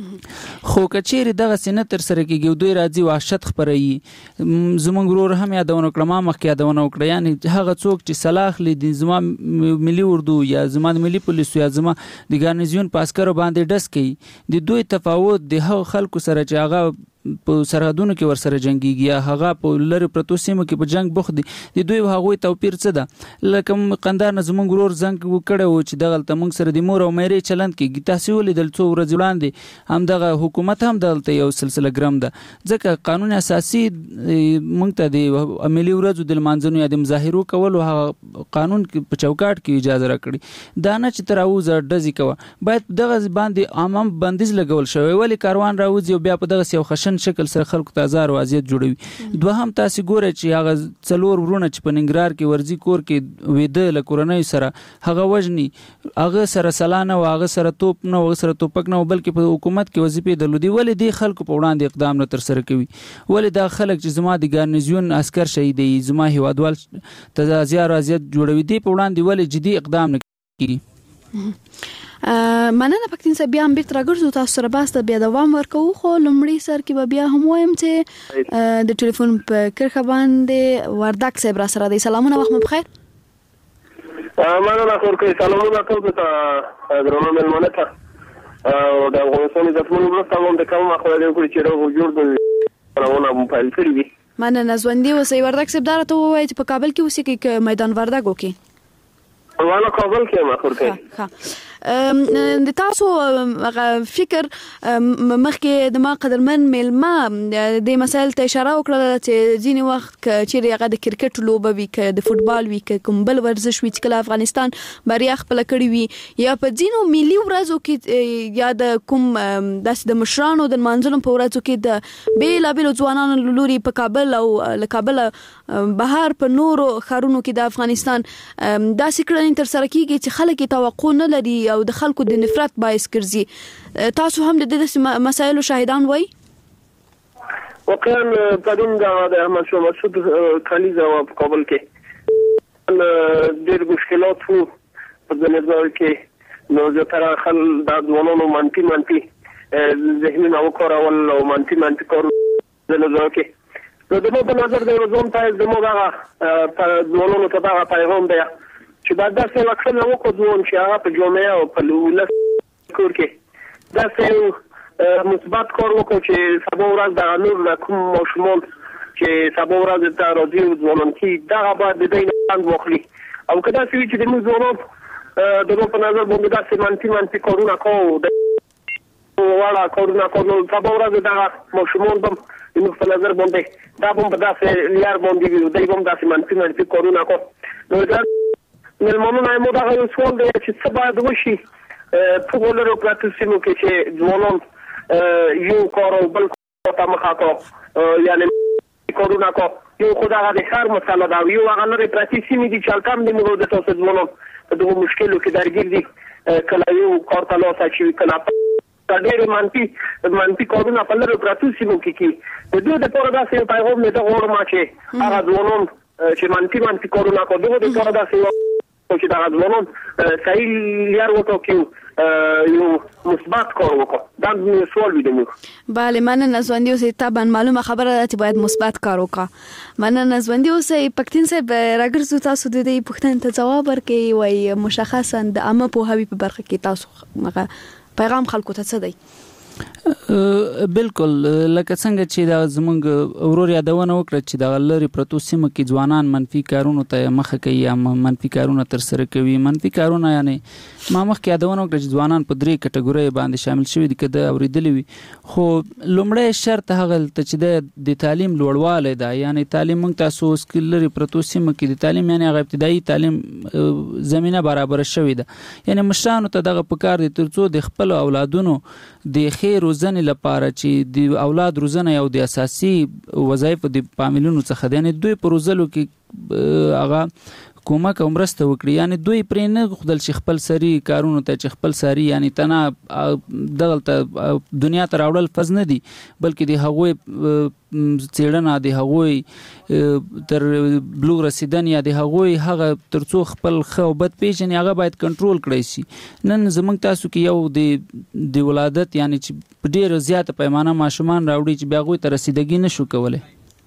[SPEAKER 6] خو که چیرې دغسې نه ترسره کېږي دوی راځي وحشت خپروي زموږ ورور هم یادونه وکړه ما مخکې یادونه وکړه یعنې هغه څوک چې سلا اخلي د زما ملي اردو یا زما د ملي پولیسو یا زما د ګارنیزیون په عسکرو باندې ډز کوي د دوی تفاوت د هغو خلکو سره چې هغه په سرحدونو کې ورسره جنګیږي یا هغه په لرې پرتو سیمو کې په جنګ بوخت دي د دوی هغوی توپیر څه ده لکه قندهار نه زموږ ورور زنګ کړی و چې دغلته موږ سره د مور او میرې چلند کېږي تاسې ولیدل څو ورځې وړاندې همدغه حکومت هم دلته یو سلسله ګرم ده ځکه قانون اساسي موږ ته د ملي ورځو د لمانځنو یا د مظاهرو کولو هغه قانون په چوکاټ کې اجازه راکړي دا نه چې ته راوځه ډزې کوه باید دغه باندې عامه بندیز لګول شوی ولې کاروان راوځي او بیا په دغسې یو خشن شکل سره خلکو ته ازار او اذیت جوړوي دوهم تاسې ګورئ چې هغه څلور ورونه چې په ننګرهار کې ورځي کور کې ویده له کورنیو سره هغه وژني هغه سره سلا نه و هغه سره توپ نه و هغه سره توپک نه و بلکې په حکومت کې وظیفې درلودي ولې دې خلکو په وړاندې اقدام نه ترسره کوي ولې دا خلک چې زما د ګارنیزیون عسکر شهیدوي زما هیوادوال ته ازار او اذیت جوړوي دې په وړاندې ولې جدي اقدام نه کوي
[SPEAKER 5] مننه پکتین صاحب بیا هم بیرته راګرځو تاسو سره بحث ته بیا دوام ورکوو خو لومړي سر کې به بیا هم وایم چې د ټلیفون په کرښه باندې وردک صاحب را سره دی سلامونه وخت مو بخیر
[SPEAKER 8] مننه خورکۍ سلامونه تاسو ته درنو مېلمانه ته او د افغانستان عزتمنو مرسته هم د کومه خدای وکړي چې روغ جوړ دي راونه مو پیل کړي وي
[SPEAKER 5] مننه ژوندي اوسئ وردک صاحب دا راته ووایئ چې په کابل کې اوسئ که میدان وردګو کې
[SPEAKER 8] وانا کابل کې ما خورکۍ
[SPEAKER 5] د تاسو فکر مخکې د ما قدرمن ملما د مسایل ته اشاره وکړه چې ځینې وخت چې هغه د کرکټ لوبه وي که د فوټبال وي که کوم بل ورزش وي چې کله افغانستان بریا خپل کړی وي یا په ځینو ملي ورځو کې یا د کوم داسې د مشرانو د منځونو په ورځو کې د بیلابیلو ځوانانو لوري په کابل او له کابل بهر په نورو ښارونو کې د افغانستان داسې کړنې ترسره کیږي چې خلک یې توقع نه لري او د خلکو د نفرت باعث ګرځي تاسو هم د دې مسایلو شاهدان وای
[SPEAKER 8] وکړ پدوم دا د احمد شاه مسعود کلیزه په کابل کې ډېر مشکلات وو په دې نظر کې نو زه خل د ځوانانو منفي ذهني نو کارول او منفي کار د نظر کې نو د په نظر د ځوان ته د موږ په ځوانانو ته دا پیغام دی چې دا داسې لکه نو کو ځوان چې هغه په جامعه او په ولس کور کې داسې مثبت کار وکړي چې سبا ورځ د نور کوم ماشومان چې سبا ورځ د راډیو ځوانان کې دا باید د دې نه واخلي او کدا چې د موږ ځوانان د په نظر باندې داسې منفي کارونه کوو وړا کارونه کوو سبا ورځ د ماشومان هم د په نظر باندې دا هم په داسې لیار باندې دوی هم داسې منفي کارونه کوي نو دا ملمنونه مو دا یو سوال دی چې څه باید وشي په ولرو پراتو سیمو کې چې ځوانان یو کار او بل ته مخه کو یعنی کارونه کو
[SPEAKER 2] یو خدای د ښار مسله دا یو هغه لري پرتی سیمې دي چې کم د موږ د تاسو ځوانو دغه مشکلو کې درګیر دي کله یو کارتلو چې کله ډېر منفي کارونه په لري پرتی سیمو کې د دوی د پوره داسې پیغام نه دا غوړم چې هغه ځوانو چې منفي کارونه کوي دغه د پوره داسې چې دا ځوانان صحیح لار وکړي یو مثبت کار وکړي دا سوال ویدم.
[SPEAKER 5] بله مننه ژوندي اوسئ. طبعا معلومه خبره ده چې باید مثبت کار وکړه. مننه ژوندي اوسئ. پښتون صاحب راګرځو تاسو د دې پوښتنې ته جواب ورکړئ وای مشخصا د عامه پوهاوي په برخه کې تاسو مغه پیغام خلکو ته څه دی؟
[SPEAKER 6] بالکل لکه څنګه چې دا زمونږ ورور یادونه وکړه چې د لری پروتو سیمه کې ځوانان منفي کارونو ته مخه کوي یا منفي کارونه تر سره کوي. منفي کارونه یعنی ما مخکې یادونه وکړه چې ځوانان په درې کټګورۍ باندې شامل شوي دي کده اوریدلې وي. خو لومړی شرط هغه ته چې د تعلیم لوړوالی ده یعنی تعلیم موږ تاسو سکل لري پروتو سیمه کې د تعلیم یعنی هغه ابتدایي تعلیم زمينه برابر شوې ده یعنی مشرانو ته دغه پکار دي ترڅو د خپل اولادونو د خیر روزنې لپاره چې د اولاد روزنه یو د اساسي وظایف د فامیلونو څخه دي. یعنی دوی په روزلو کې هغه کومک او مرسته وکړي یعنی دوی پرې نه خپل خپل سری کارونو ته چې خپل سری یعنی تنا دغه دنیا ته راوړل فز نه دي بلکې د هغوی څېړنه د هغوی تر بلوغ رسیدن یا د هغوی هغه ترڅو خپل خو بد پیژني هغه باید کنټرول کړی شي. نن زمونږ تاسو کې یو د ولادت یعنی چې په ډیره زیاته پیمانه ماشومان راوړي چې بیا هغوی ته رسیدګي نشو کولای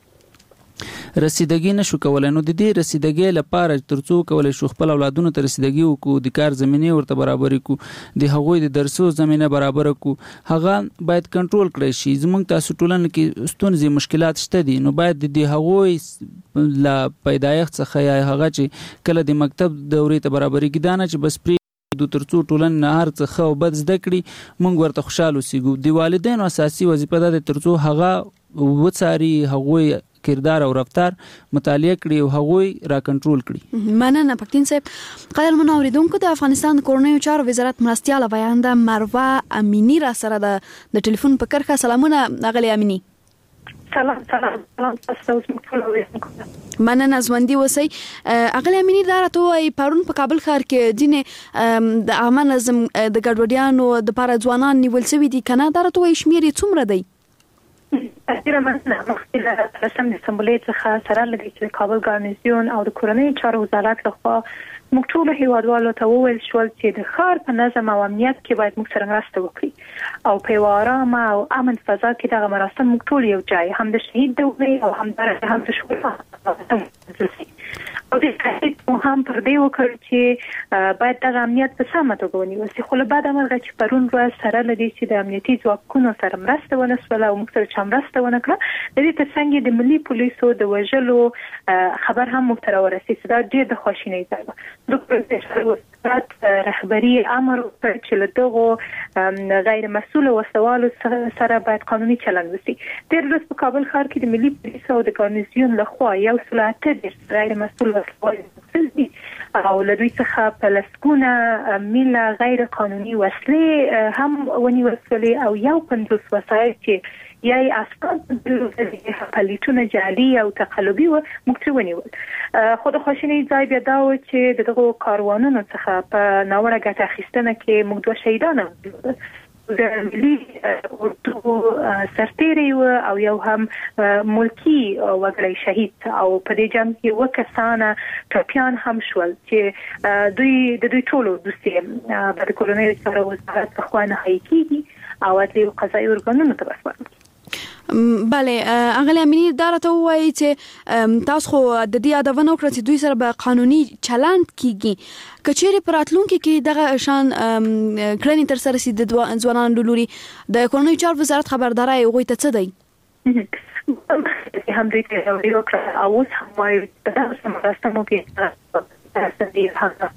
[SPEAKER 6] نو د دې رسیدګۍ لپاره ترڅو کولای شو خپل اولادونو ته رسیدګي وکړو د کار زمينه ورته برابر کړو د هغوی د درسو زمينه برابر کړو هغه باید کنټرول کړی شي. زمونږ تاسو ټولنه کې ستونزې مشکلات شته دي نو باید د هغوی لا پیدایښت څخه یا هغه چې کله د مکتب دورې ته برابرۍ کې دانه چې بس پری د ترڅو ټولنه هر څه خو بد زده کړي موږ ورته خوشاله اوسېږو. د والدینو اساسي وظیفه ده ترڅو هغه وڅاري هغوی کردار او رفتار مطالعه کړي او هغوی را کنټرول کړي.
[SPEAKER 5] مننه پښتون صاحب. قدر منوریدونکو د افغانستان د کورنیو چارو وزارت مرستياله بیانده مروه امینی را سره د ټلیفون په کرخه. سلامونه اغلی امینی.
[SPEAKER 10] سلام تاسو ته.
[SPEAKER 5] مننه ژوندي اوسئ. اغلی امینی دا راته وایي پرون په کابل ښار کې ځینې د عامه نظم د ګډوډیانو د لپاره ځوانان نیول شوي دي کنه دا راته وایي شمیر یې څومره دی؟
[SPEAKER 10] تاثیر مننه مخکې رسم د سمبولې څخه سره لګي چې کابل ګارنیزیون او د کورنیو چارو وزارت لخوا موږ ټول هیوادوالو ته وویل شول چې د ښار په نظم او امنیت کې باید موږ سره مرسته وکړي او په آرامه او امن فضا کې دغه مراسم موږ ټول یو ځای هم د شهید دورې او هم د شکر او د تحقیق هم پر دې وکړ چې باید د امنیت په سمه توګه ونیول شي. خو له بعد امرغه چې پرون ورځ سره لدی چې د امنیتي ځواکونو سره مرسته ونسول او موږ سره مرسته ونکړه د دې ترڅنګ د ملي پولیسو د وژلو خبر هم موږ ته ورسېد. دا ډېر د خوشینۍ ځای و. د وزارت رهبری امر وکړ چې له دغو غیر مسؤل وسوالو سره باید قانوني چلند وشي. د روس په کابل ښار کې د ملي پولیسو او د ګارنیزیون لخوا یو سلاته غیر مسؤل وسوالو او لدوی څخه په لسګونه میله غیر قانوني وسلې هم ونیول شوې او یو 50 وسایل چې یای اسناد د پالیټونه جعلي او تقلبي و موږ ونیول. خو د خوشینۍ ځای بیا دا و چې دغه کاروانونو څخه په ناوړه ګټه اخیستنه کې موږ دوه شهیدان د ملي اردو سرتیری او یو هم ملکی وګړی شهید او په دې جنگ کې وکسانه ټاپیان هم شول چې دوی ټولو دوستي د کورنیو چارو وزارت په خوا نه هیکيږي او د قضایي ارګانونو ته وسپارل.
[SPEAKER 5] بله اغلی امینی دا راته وایي چې تاسو خو د دې یادونه وکړه چې دوی سره به قانوني چلند کیږي. کچېرې په راتلونکي کې دغه شان کړنې تر سره رسیدي د ځوانانو لوري د کورنیو چارو وزارت خبرداري هغوی ته څه دی؟
[SPEAKER 10] هم دوی ته وکړه او اوس هم وایي په دغه مراسمو کې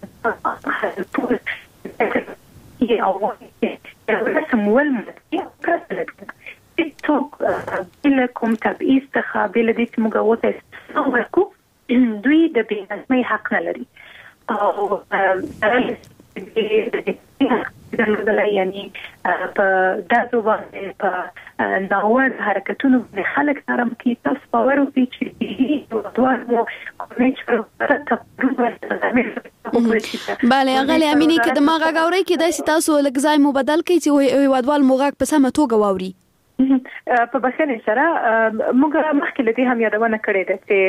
[SPEAKER 10] بل کوم تبعیض څخه بل دې چې موږ وته ورکو دوی د بېنظمۍ حق نه لري او یعنی په داسو باندې په ناوړ حرکتونو د خلک سره کې تاسو باور وکړئ چې دوه مو
[SPEAKER 5] بله هغه امینی کې د ما غاوري کې د تاسو لګځای مو بدل کړي چې هیوادوال موږ په سمه توګه واوري
[SPEAKER 10] په بخښنې سره موږ مخکې لدی هم یادونه کړې ده چې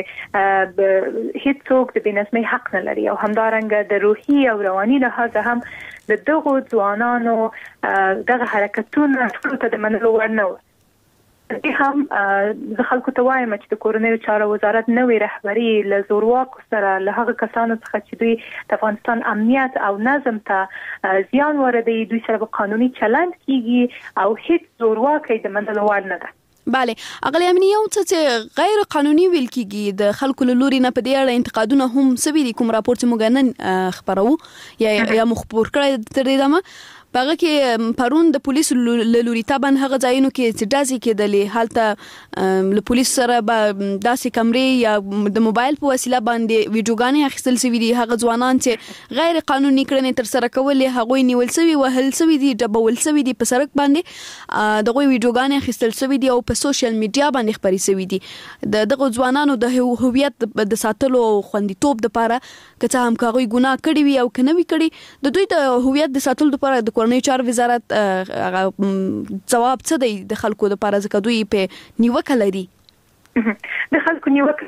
[SPEAKER 10] هیڅ څوک د بنظمۍ حق نه لري او همدارنګه د روحي او رواني لحاظ هم د دغو ځوانانو دغه حرکتونه ټول ته د منلو وړ نه و. هم د خلکو ته وایم چې د کورنیو چارو وزارت نوې رهبری له زورواکو سره له هغه کسانو څخه چې دوی د افغانستان امنیت او نظم ته زیان واردوي دوی سره قانوني چلند کیږي او هیڅ زورواکي د منلو وړ نه ده.
[SPEAKER 5] بله اغلی امنیه او څه غیر قانوني ویل کیږي د خلکو له لوري نه په دې اړه انتقادونه هم سوي دي کوم راپور چې موږ نن خبرو یا مخبر کړی تر دې دمه باغه کې پرون د پولیسو لوري تابن هغه ځایونو کې چې داسې کېدلې حالت له پولیس سره داسې کمرې یا د موبایل په وسیله باندې ویډیوګانې اخیستل شوي دي هغه ځوانان چې غیر قانوني کړنې تر سره کولې هغوی نیول شوي وهل شوي دي ډبول شوي دي په سړک باندې دغه ویډیوګانې اخیستل شوي دي او په سوشل میډیا باندې خبري شوي دي دغه ځوانانو د هویت د ساتلو او خوندیتوب لپاره که څه هم هغوی ګناه کړي وي او کنه وي کړي د دوی د هویت د ساتلو لپاره د کورنیو چارو وزارت جواب څه دی د خلکو لپاره ځکه دوی په نیوکه لري
[SPEAKER 10] د خلکو نیوکه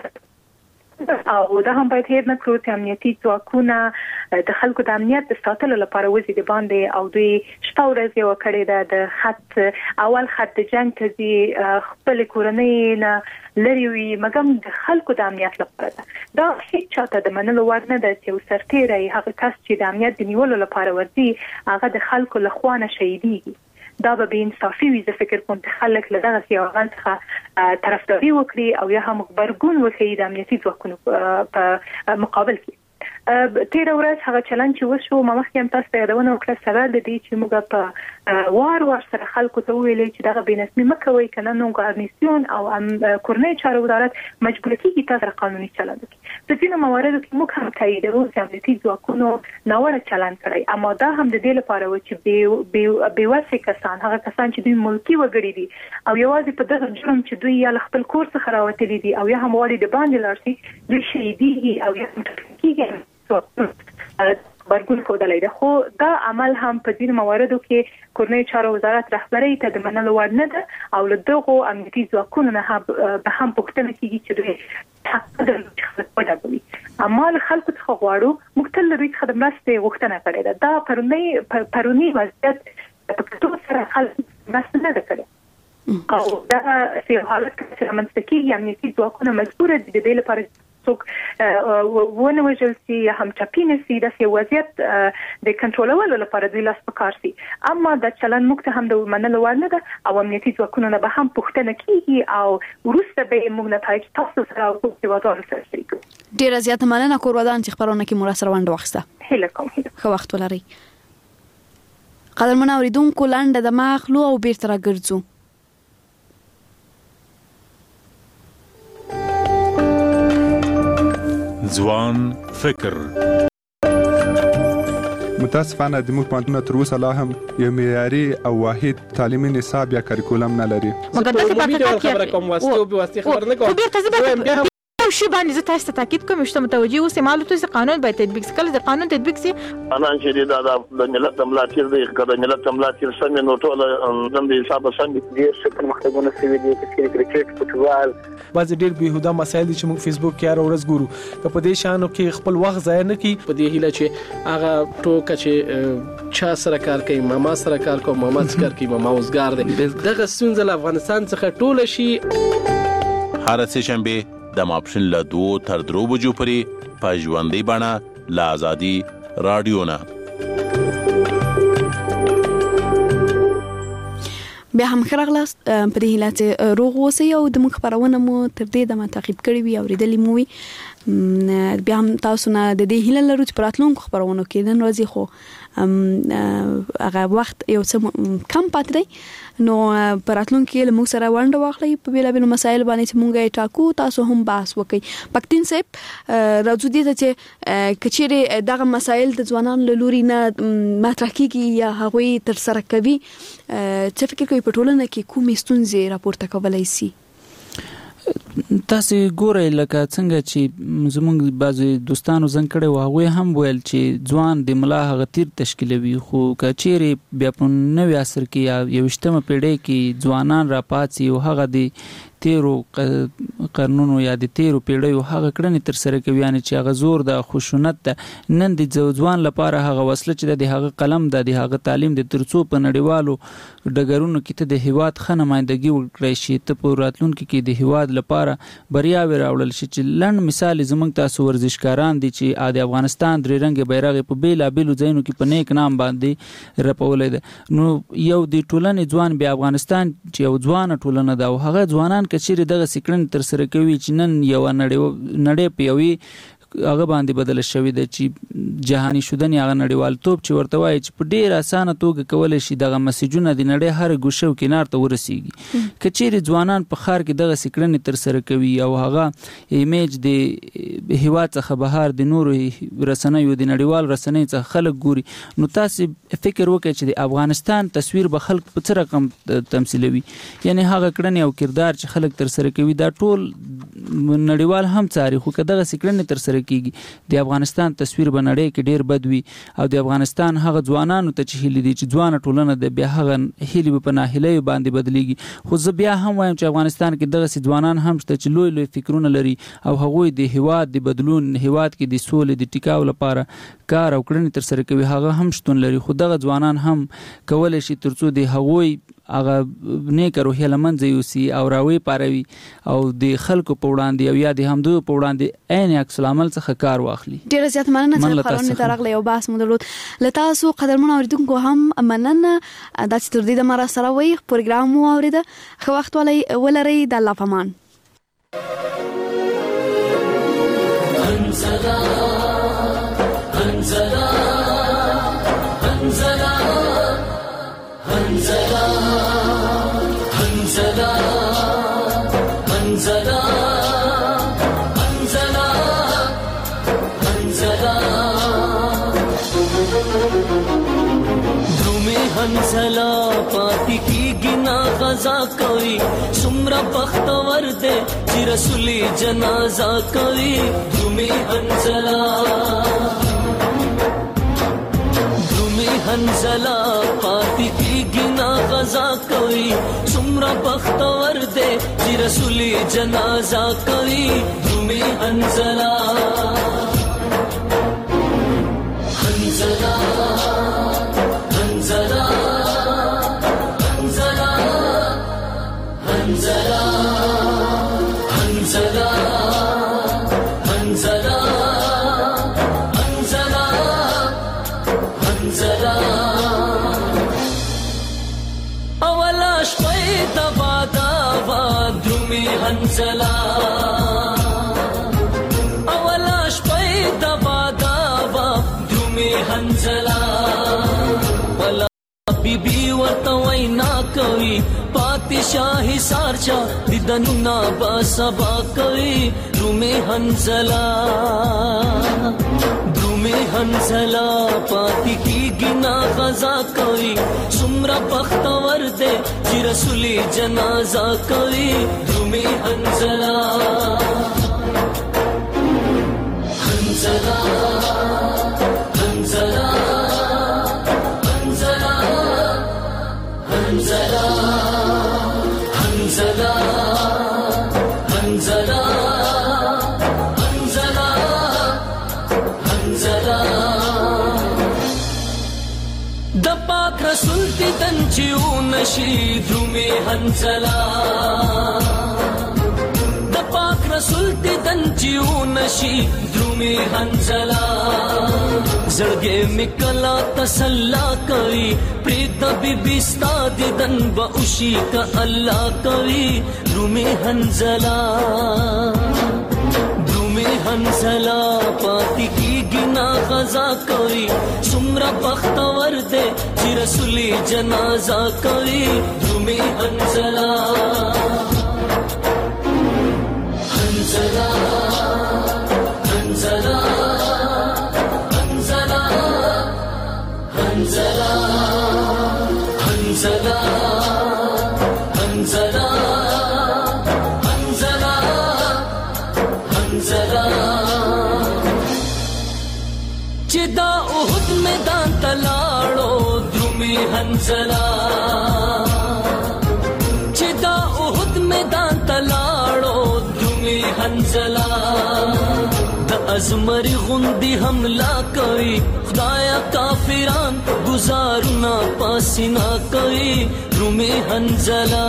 [SPEAKER 10] او دا هم باید هیر نه کړو چې امنیتي ځواکونه د خلکو د امنیت د ساتلو لپاره وځي د باندې او دوی شپه ورځ یو کړی ده د خط اول خط د جنگ ته دي خپل کورنۍ نه لري وي مګم د خلکو د امنیت لپاره دا هیڅ چاته د منلو وړ نه ده چې سرتیری هغه کس چې د امنیت د نیولو لپاره ورځي هغه د خلکو له خوا نه شهیدیږي دا به انصافي وي زه فکر کوم چې خلک له دغه سیاغان څخه طرفداري وکړي او یا هم خبرګون وښیي د امنیتي ځواکونو په مقابل کې تیر ورځ هغه چلند چې وشو ما مخکې هم تاسو ته یادونه وکړه سبب د دې چې موږ په وار سره خلکو ته ویلې چې دغه بنسبي مکوي کنه نو ګارنیسیون او کورنۍ چارو وزارت مجبور کیږي تاسو قانوني چلند وکړي په ځینو مواردو کې موږ هم تاییدو چې امنیتي ځواکونو ناوړه چلند کړی اما دا هم د دې لپاره و چې بې وسه کسان هغه کسان چې دوی ملکی وګړي دي او یوازې په دغه جرم چې دوی یا خپل کور څخه راوتلي دي او یا هم وړي د باندې لارسي دوی شهیدي او یا کیږي برګون کودلای ده خو دا عمل هم په ځینو مواردو کې کورنیو چارو وزارت رهبری ته د منلو وړ نه ده او له دغه امنیتي ځواکونو نه به هم پوښتنه کیږي چې دوی حق لري چې خلک ودابوي اما له خلکو څخه غواړو موږ تل دوی څخه د مرستې غوښتنه کړې ده دا پرونی وضعیت په ټول سره خلک مرسته نه کوي او دا په حالت کې چې منځ کې امنیتي ځواکونه مجبور دي د دې لپاره څوک ونه وجل سي هم چپینه سي د وضعیت د کنټرولولو لپاره د لاس پکار سي اما د چلن مخته هم د منلو وړ نه ده او امنیتي ځواکونه به هم پوښتنه کیږي او ورسته به موږ نتایج تاسو سره او په وادار سره شریکو
[SPEAKER 5] ډیر زیات مننه کورودان چې خبرونه کې مراسره ونده واخسته
[SPEAKER 10] هله کوم
[SPEAKER 5] خو وخت ولري قدرمن اوریدونکو لاندې د ماخلو او بیرته راګرځو
[SPEAKER 4] ځوان فکر
[SPEAKER 11] متاسفانه د موږ پوهنتون تر اوسه لا هم یو معیاري او واحد تعلیمي نصاب یا کریکولم نه لري
[SPEAKER 12] خبره کوم واسطه خبر نه کوم شی باندې زه تاسو ته تاکید کوم چې متوجي اوسئ معلومات چې قانون باید تطبیق کړي د قانون تطبیق سي
[SPEAKER 13] انا چې د ملت ملاتیر دی کله ملت ملاتیر سم نو ټول د حساب سم دي چې مختګونه سوي دي چې کرکټ فوتبال
[SPEAKER 14] باز ډېر بهوده مسایل دي چې موږ فیسبوک کې هر ورځ ګورو که په دې شانو کې خپل وخت ضایع نه کړي
[SPEAKER 12] په دې هیله چې هغه ټوکه چې چا سره کار کوي ماما سره کار کوي ماما سره کوي ماما اوسګار دی دغه ستونزه افغانستان څخه ټول شي
[SPEAKER 15] هر څه شنبه د ماپښین له 2 تر 3 بجو پورې په ژوندۍ بڼه له آزادي رادیو نه
[SPEAKER 5] بیا هم خرغلاست په دې هیله چې روغ اوسئ او د مخ خبرونه مو تر دې دمه تعقیب کړئ وي او ریډلې مو وي بیا هم تاسو نه د دې هیله لرو چې پراتلونکو خبرونو کې نن ورځ خو هغه وخت یو څه کم پاتې دی نو پراتلونکو کې موږ سره ونډه واخلي په بیلابیلو مسایل باندې چې موږ یې ټاکو تاسو هم بحث وکړئ پکتین صاحب راځو دې چې کچېره دغه مسایل د ځوانانو له لوري نه مطرح کیږي یا هغوی تر سره کوي څه فکر کوي په ټولنه کې کومې ستونزې راپورته کولای شي
[SPEAKER 6] تاسو ګورئ لکه څنګه چې زموږ بعضي دوستانو زنګ کړي و هغه هم ویل چې ځوان د ملا هغه تیر تشکیلوي خو کچيري بیا په نوې عصر کې یا 20مه پیړۍ کې ځوانان را پاتې او هغه د تیرو قرنونو یا د تیرو پیړیو هغه کړنې تر سره کوي یعنی چې هغه زور د خشونت ته نن د ځوان لپاره هغه وسله چې د هغه قلم د هغه تعلیم د ترڅو په نړیوالو ډګرونو کې ته د هیواد خنمایندګي وکړي شي ته په راتلونکو کې د هیواد لپاره بریا وراوړل شي چې لند مثال زمونږ تاسو ورزشکاران دي چې د افغانستان درې رنګ بیرغ په بیلابیلو ځایونو کې په نیک نام باندې رپولې ده نو یو د ټولنې ځوان بیا افغانستان چې یو ځوان ټولنه ده او هغه ځوانان کچېره دغه سکرین تر سره کوي چې نن یو نړۍ په یوې هغه باندې بدل شوی دی چې جهاني شودنی هغه نړیوال توپ چې ورته وایي چې په ډیر اسانه توګه کولای شي دغه مسیجونه د نړۍ هر ګوشه او کنار ته ورسیږي کچېره ځوانان په خار کې دغه سکرین تر سره کوي او هغه ایمیج د هیواد څخه بهر د نورو رسنیو د نړیوال رسنیو څخه خلک ګوري نو تاسو فکر وکړئ چې د افغانستان تصویر به خلک په څه رقم تمثيلوي یعنی هغه کړنې او کردار چې خلک تر سره کوي دا ټول نړیوال هم څاري خو کداغه سکرین تر سره کیږي د افغانستان تصویر بنړې کې ډیر بد وي او د افغانستان هغه ځوانانو ته چې هلي دي چې ځوان ټولنه د بیا هغه هلي په ناهلي باندې بدليږي خو زه بیا هم وایم چې افغانستان کې دغه ځوانان هم شته چې لوی لوی فکرونه لري او هغوی د هیواد د بدلون هیواد کې د سولې د ټیکاو لپاره کار او کړنې تر سره کوي هغه هم شتون لري خو دغه ځوانان هم کولای شي ترڅو د هغوی هغه نیک روحیه لمنځه یوسي او راوي پاروي او د خلکو په وړاندې او یا د همدو په وړاندې عین عکس العمل څخه کار واخلي
[SPEAKER 5] ډیر زیات مننه چې خبرونه ترغله یو بحث مو درلود لته تاسو قدرمن اوریدونکو هم مننه د تر دې د مر سره وي پروګرام مو اوریده خو وخت ولري د الله پامان انزلا انزلا انزلا انزلا انزلا انزلا انزلا انزلا درومي انزلا پاتې کیږي نا غزا کوي سمرا بختور دے چې رسولي جنازه کوي درومي انزلا هنزلا پاتی کیږي نا غزا کوي څومره بختور دی چې رسولي جنازه کوي دومي هنزلا هنزلا هنزلا هنزلا هنزلا هنزلا هنزلا هنزلا اولاش پیدا بادا دومي هنزلا ولا بیبي ورته وینا کوي پاتشاهي سارچا ددننا بسبا کوي دومي هنزلا هنزلا پاتی کیږي نا غزا کوي څومره بختور دی چې رسولي جنازه کوي دومي هنزلا هنزلا هنزلا هنزلا هنزلا هنزلا هنزلا رسول دیدن چیو نشی درومی هنزلا د پاک رسول دیدن چیو نشی درومی هنزلا زړګې میکلا تسلا کوي پریت بیبي ستا دیدن به اوشي کا الله کوي درومی هنزلا
[SPEAKER 16] हंसला पाती की गिना गजा कोई सुमरा बख्तवर दे कि रसूली जनाजा कोई तुम्हें हंसला हंसला हंसला हंसला हंसला हंसला हंसला हंसला हंसला चिदा उहुद मैदान तलाड़ो द्रुमी हंसला चिदा उहुद मैदान तलाड़ो द्रुमी हंसला द अजमरी गुंदी हमला कोई खुदाया काफिरान गुजारना पासिना कोई द्रुमी हंसला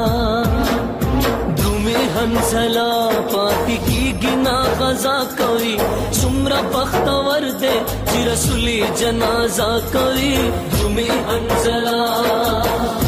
[SPEAKER 16] हंसला पाती की गिना गजा कोई सुमरा बख्तवर दे कि रसूली जनाजा कोई तुम्हें हंसला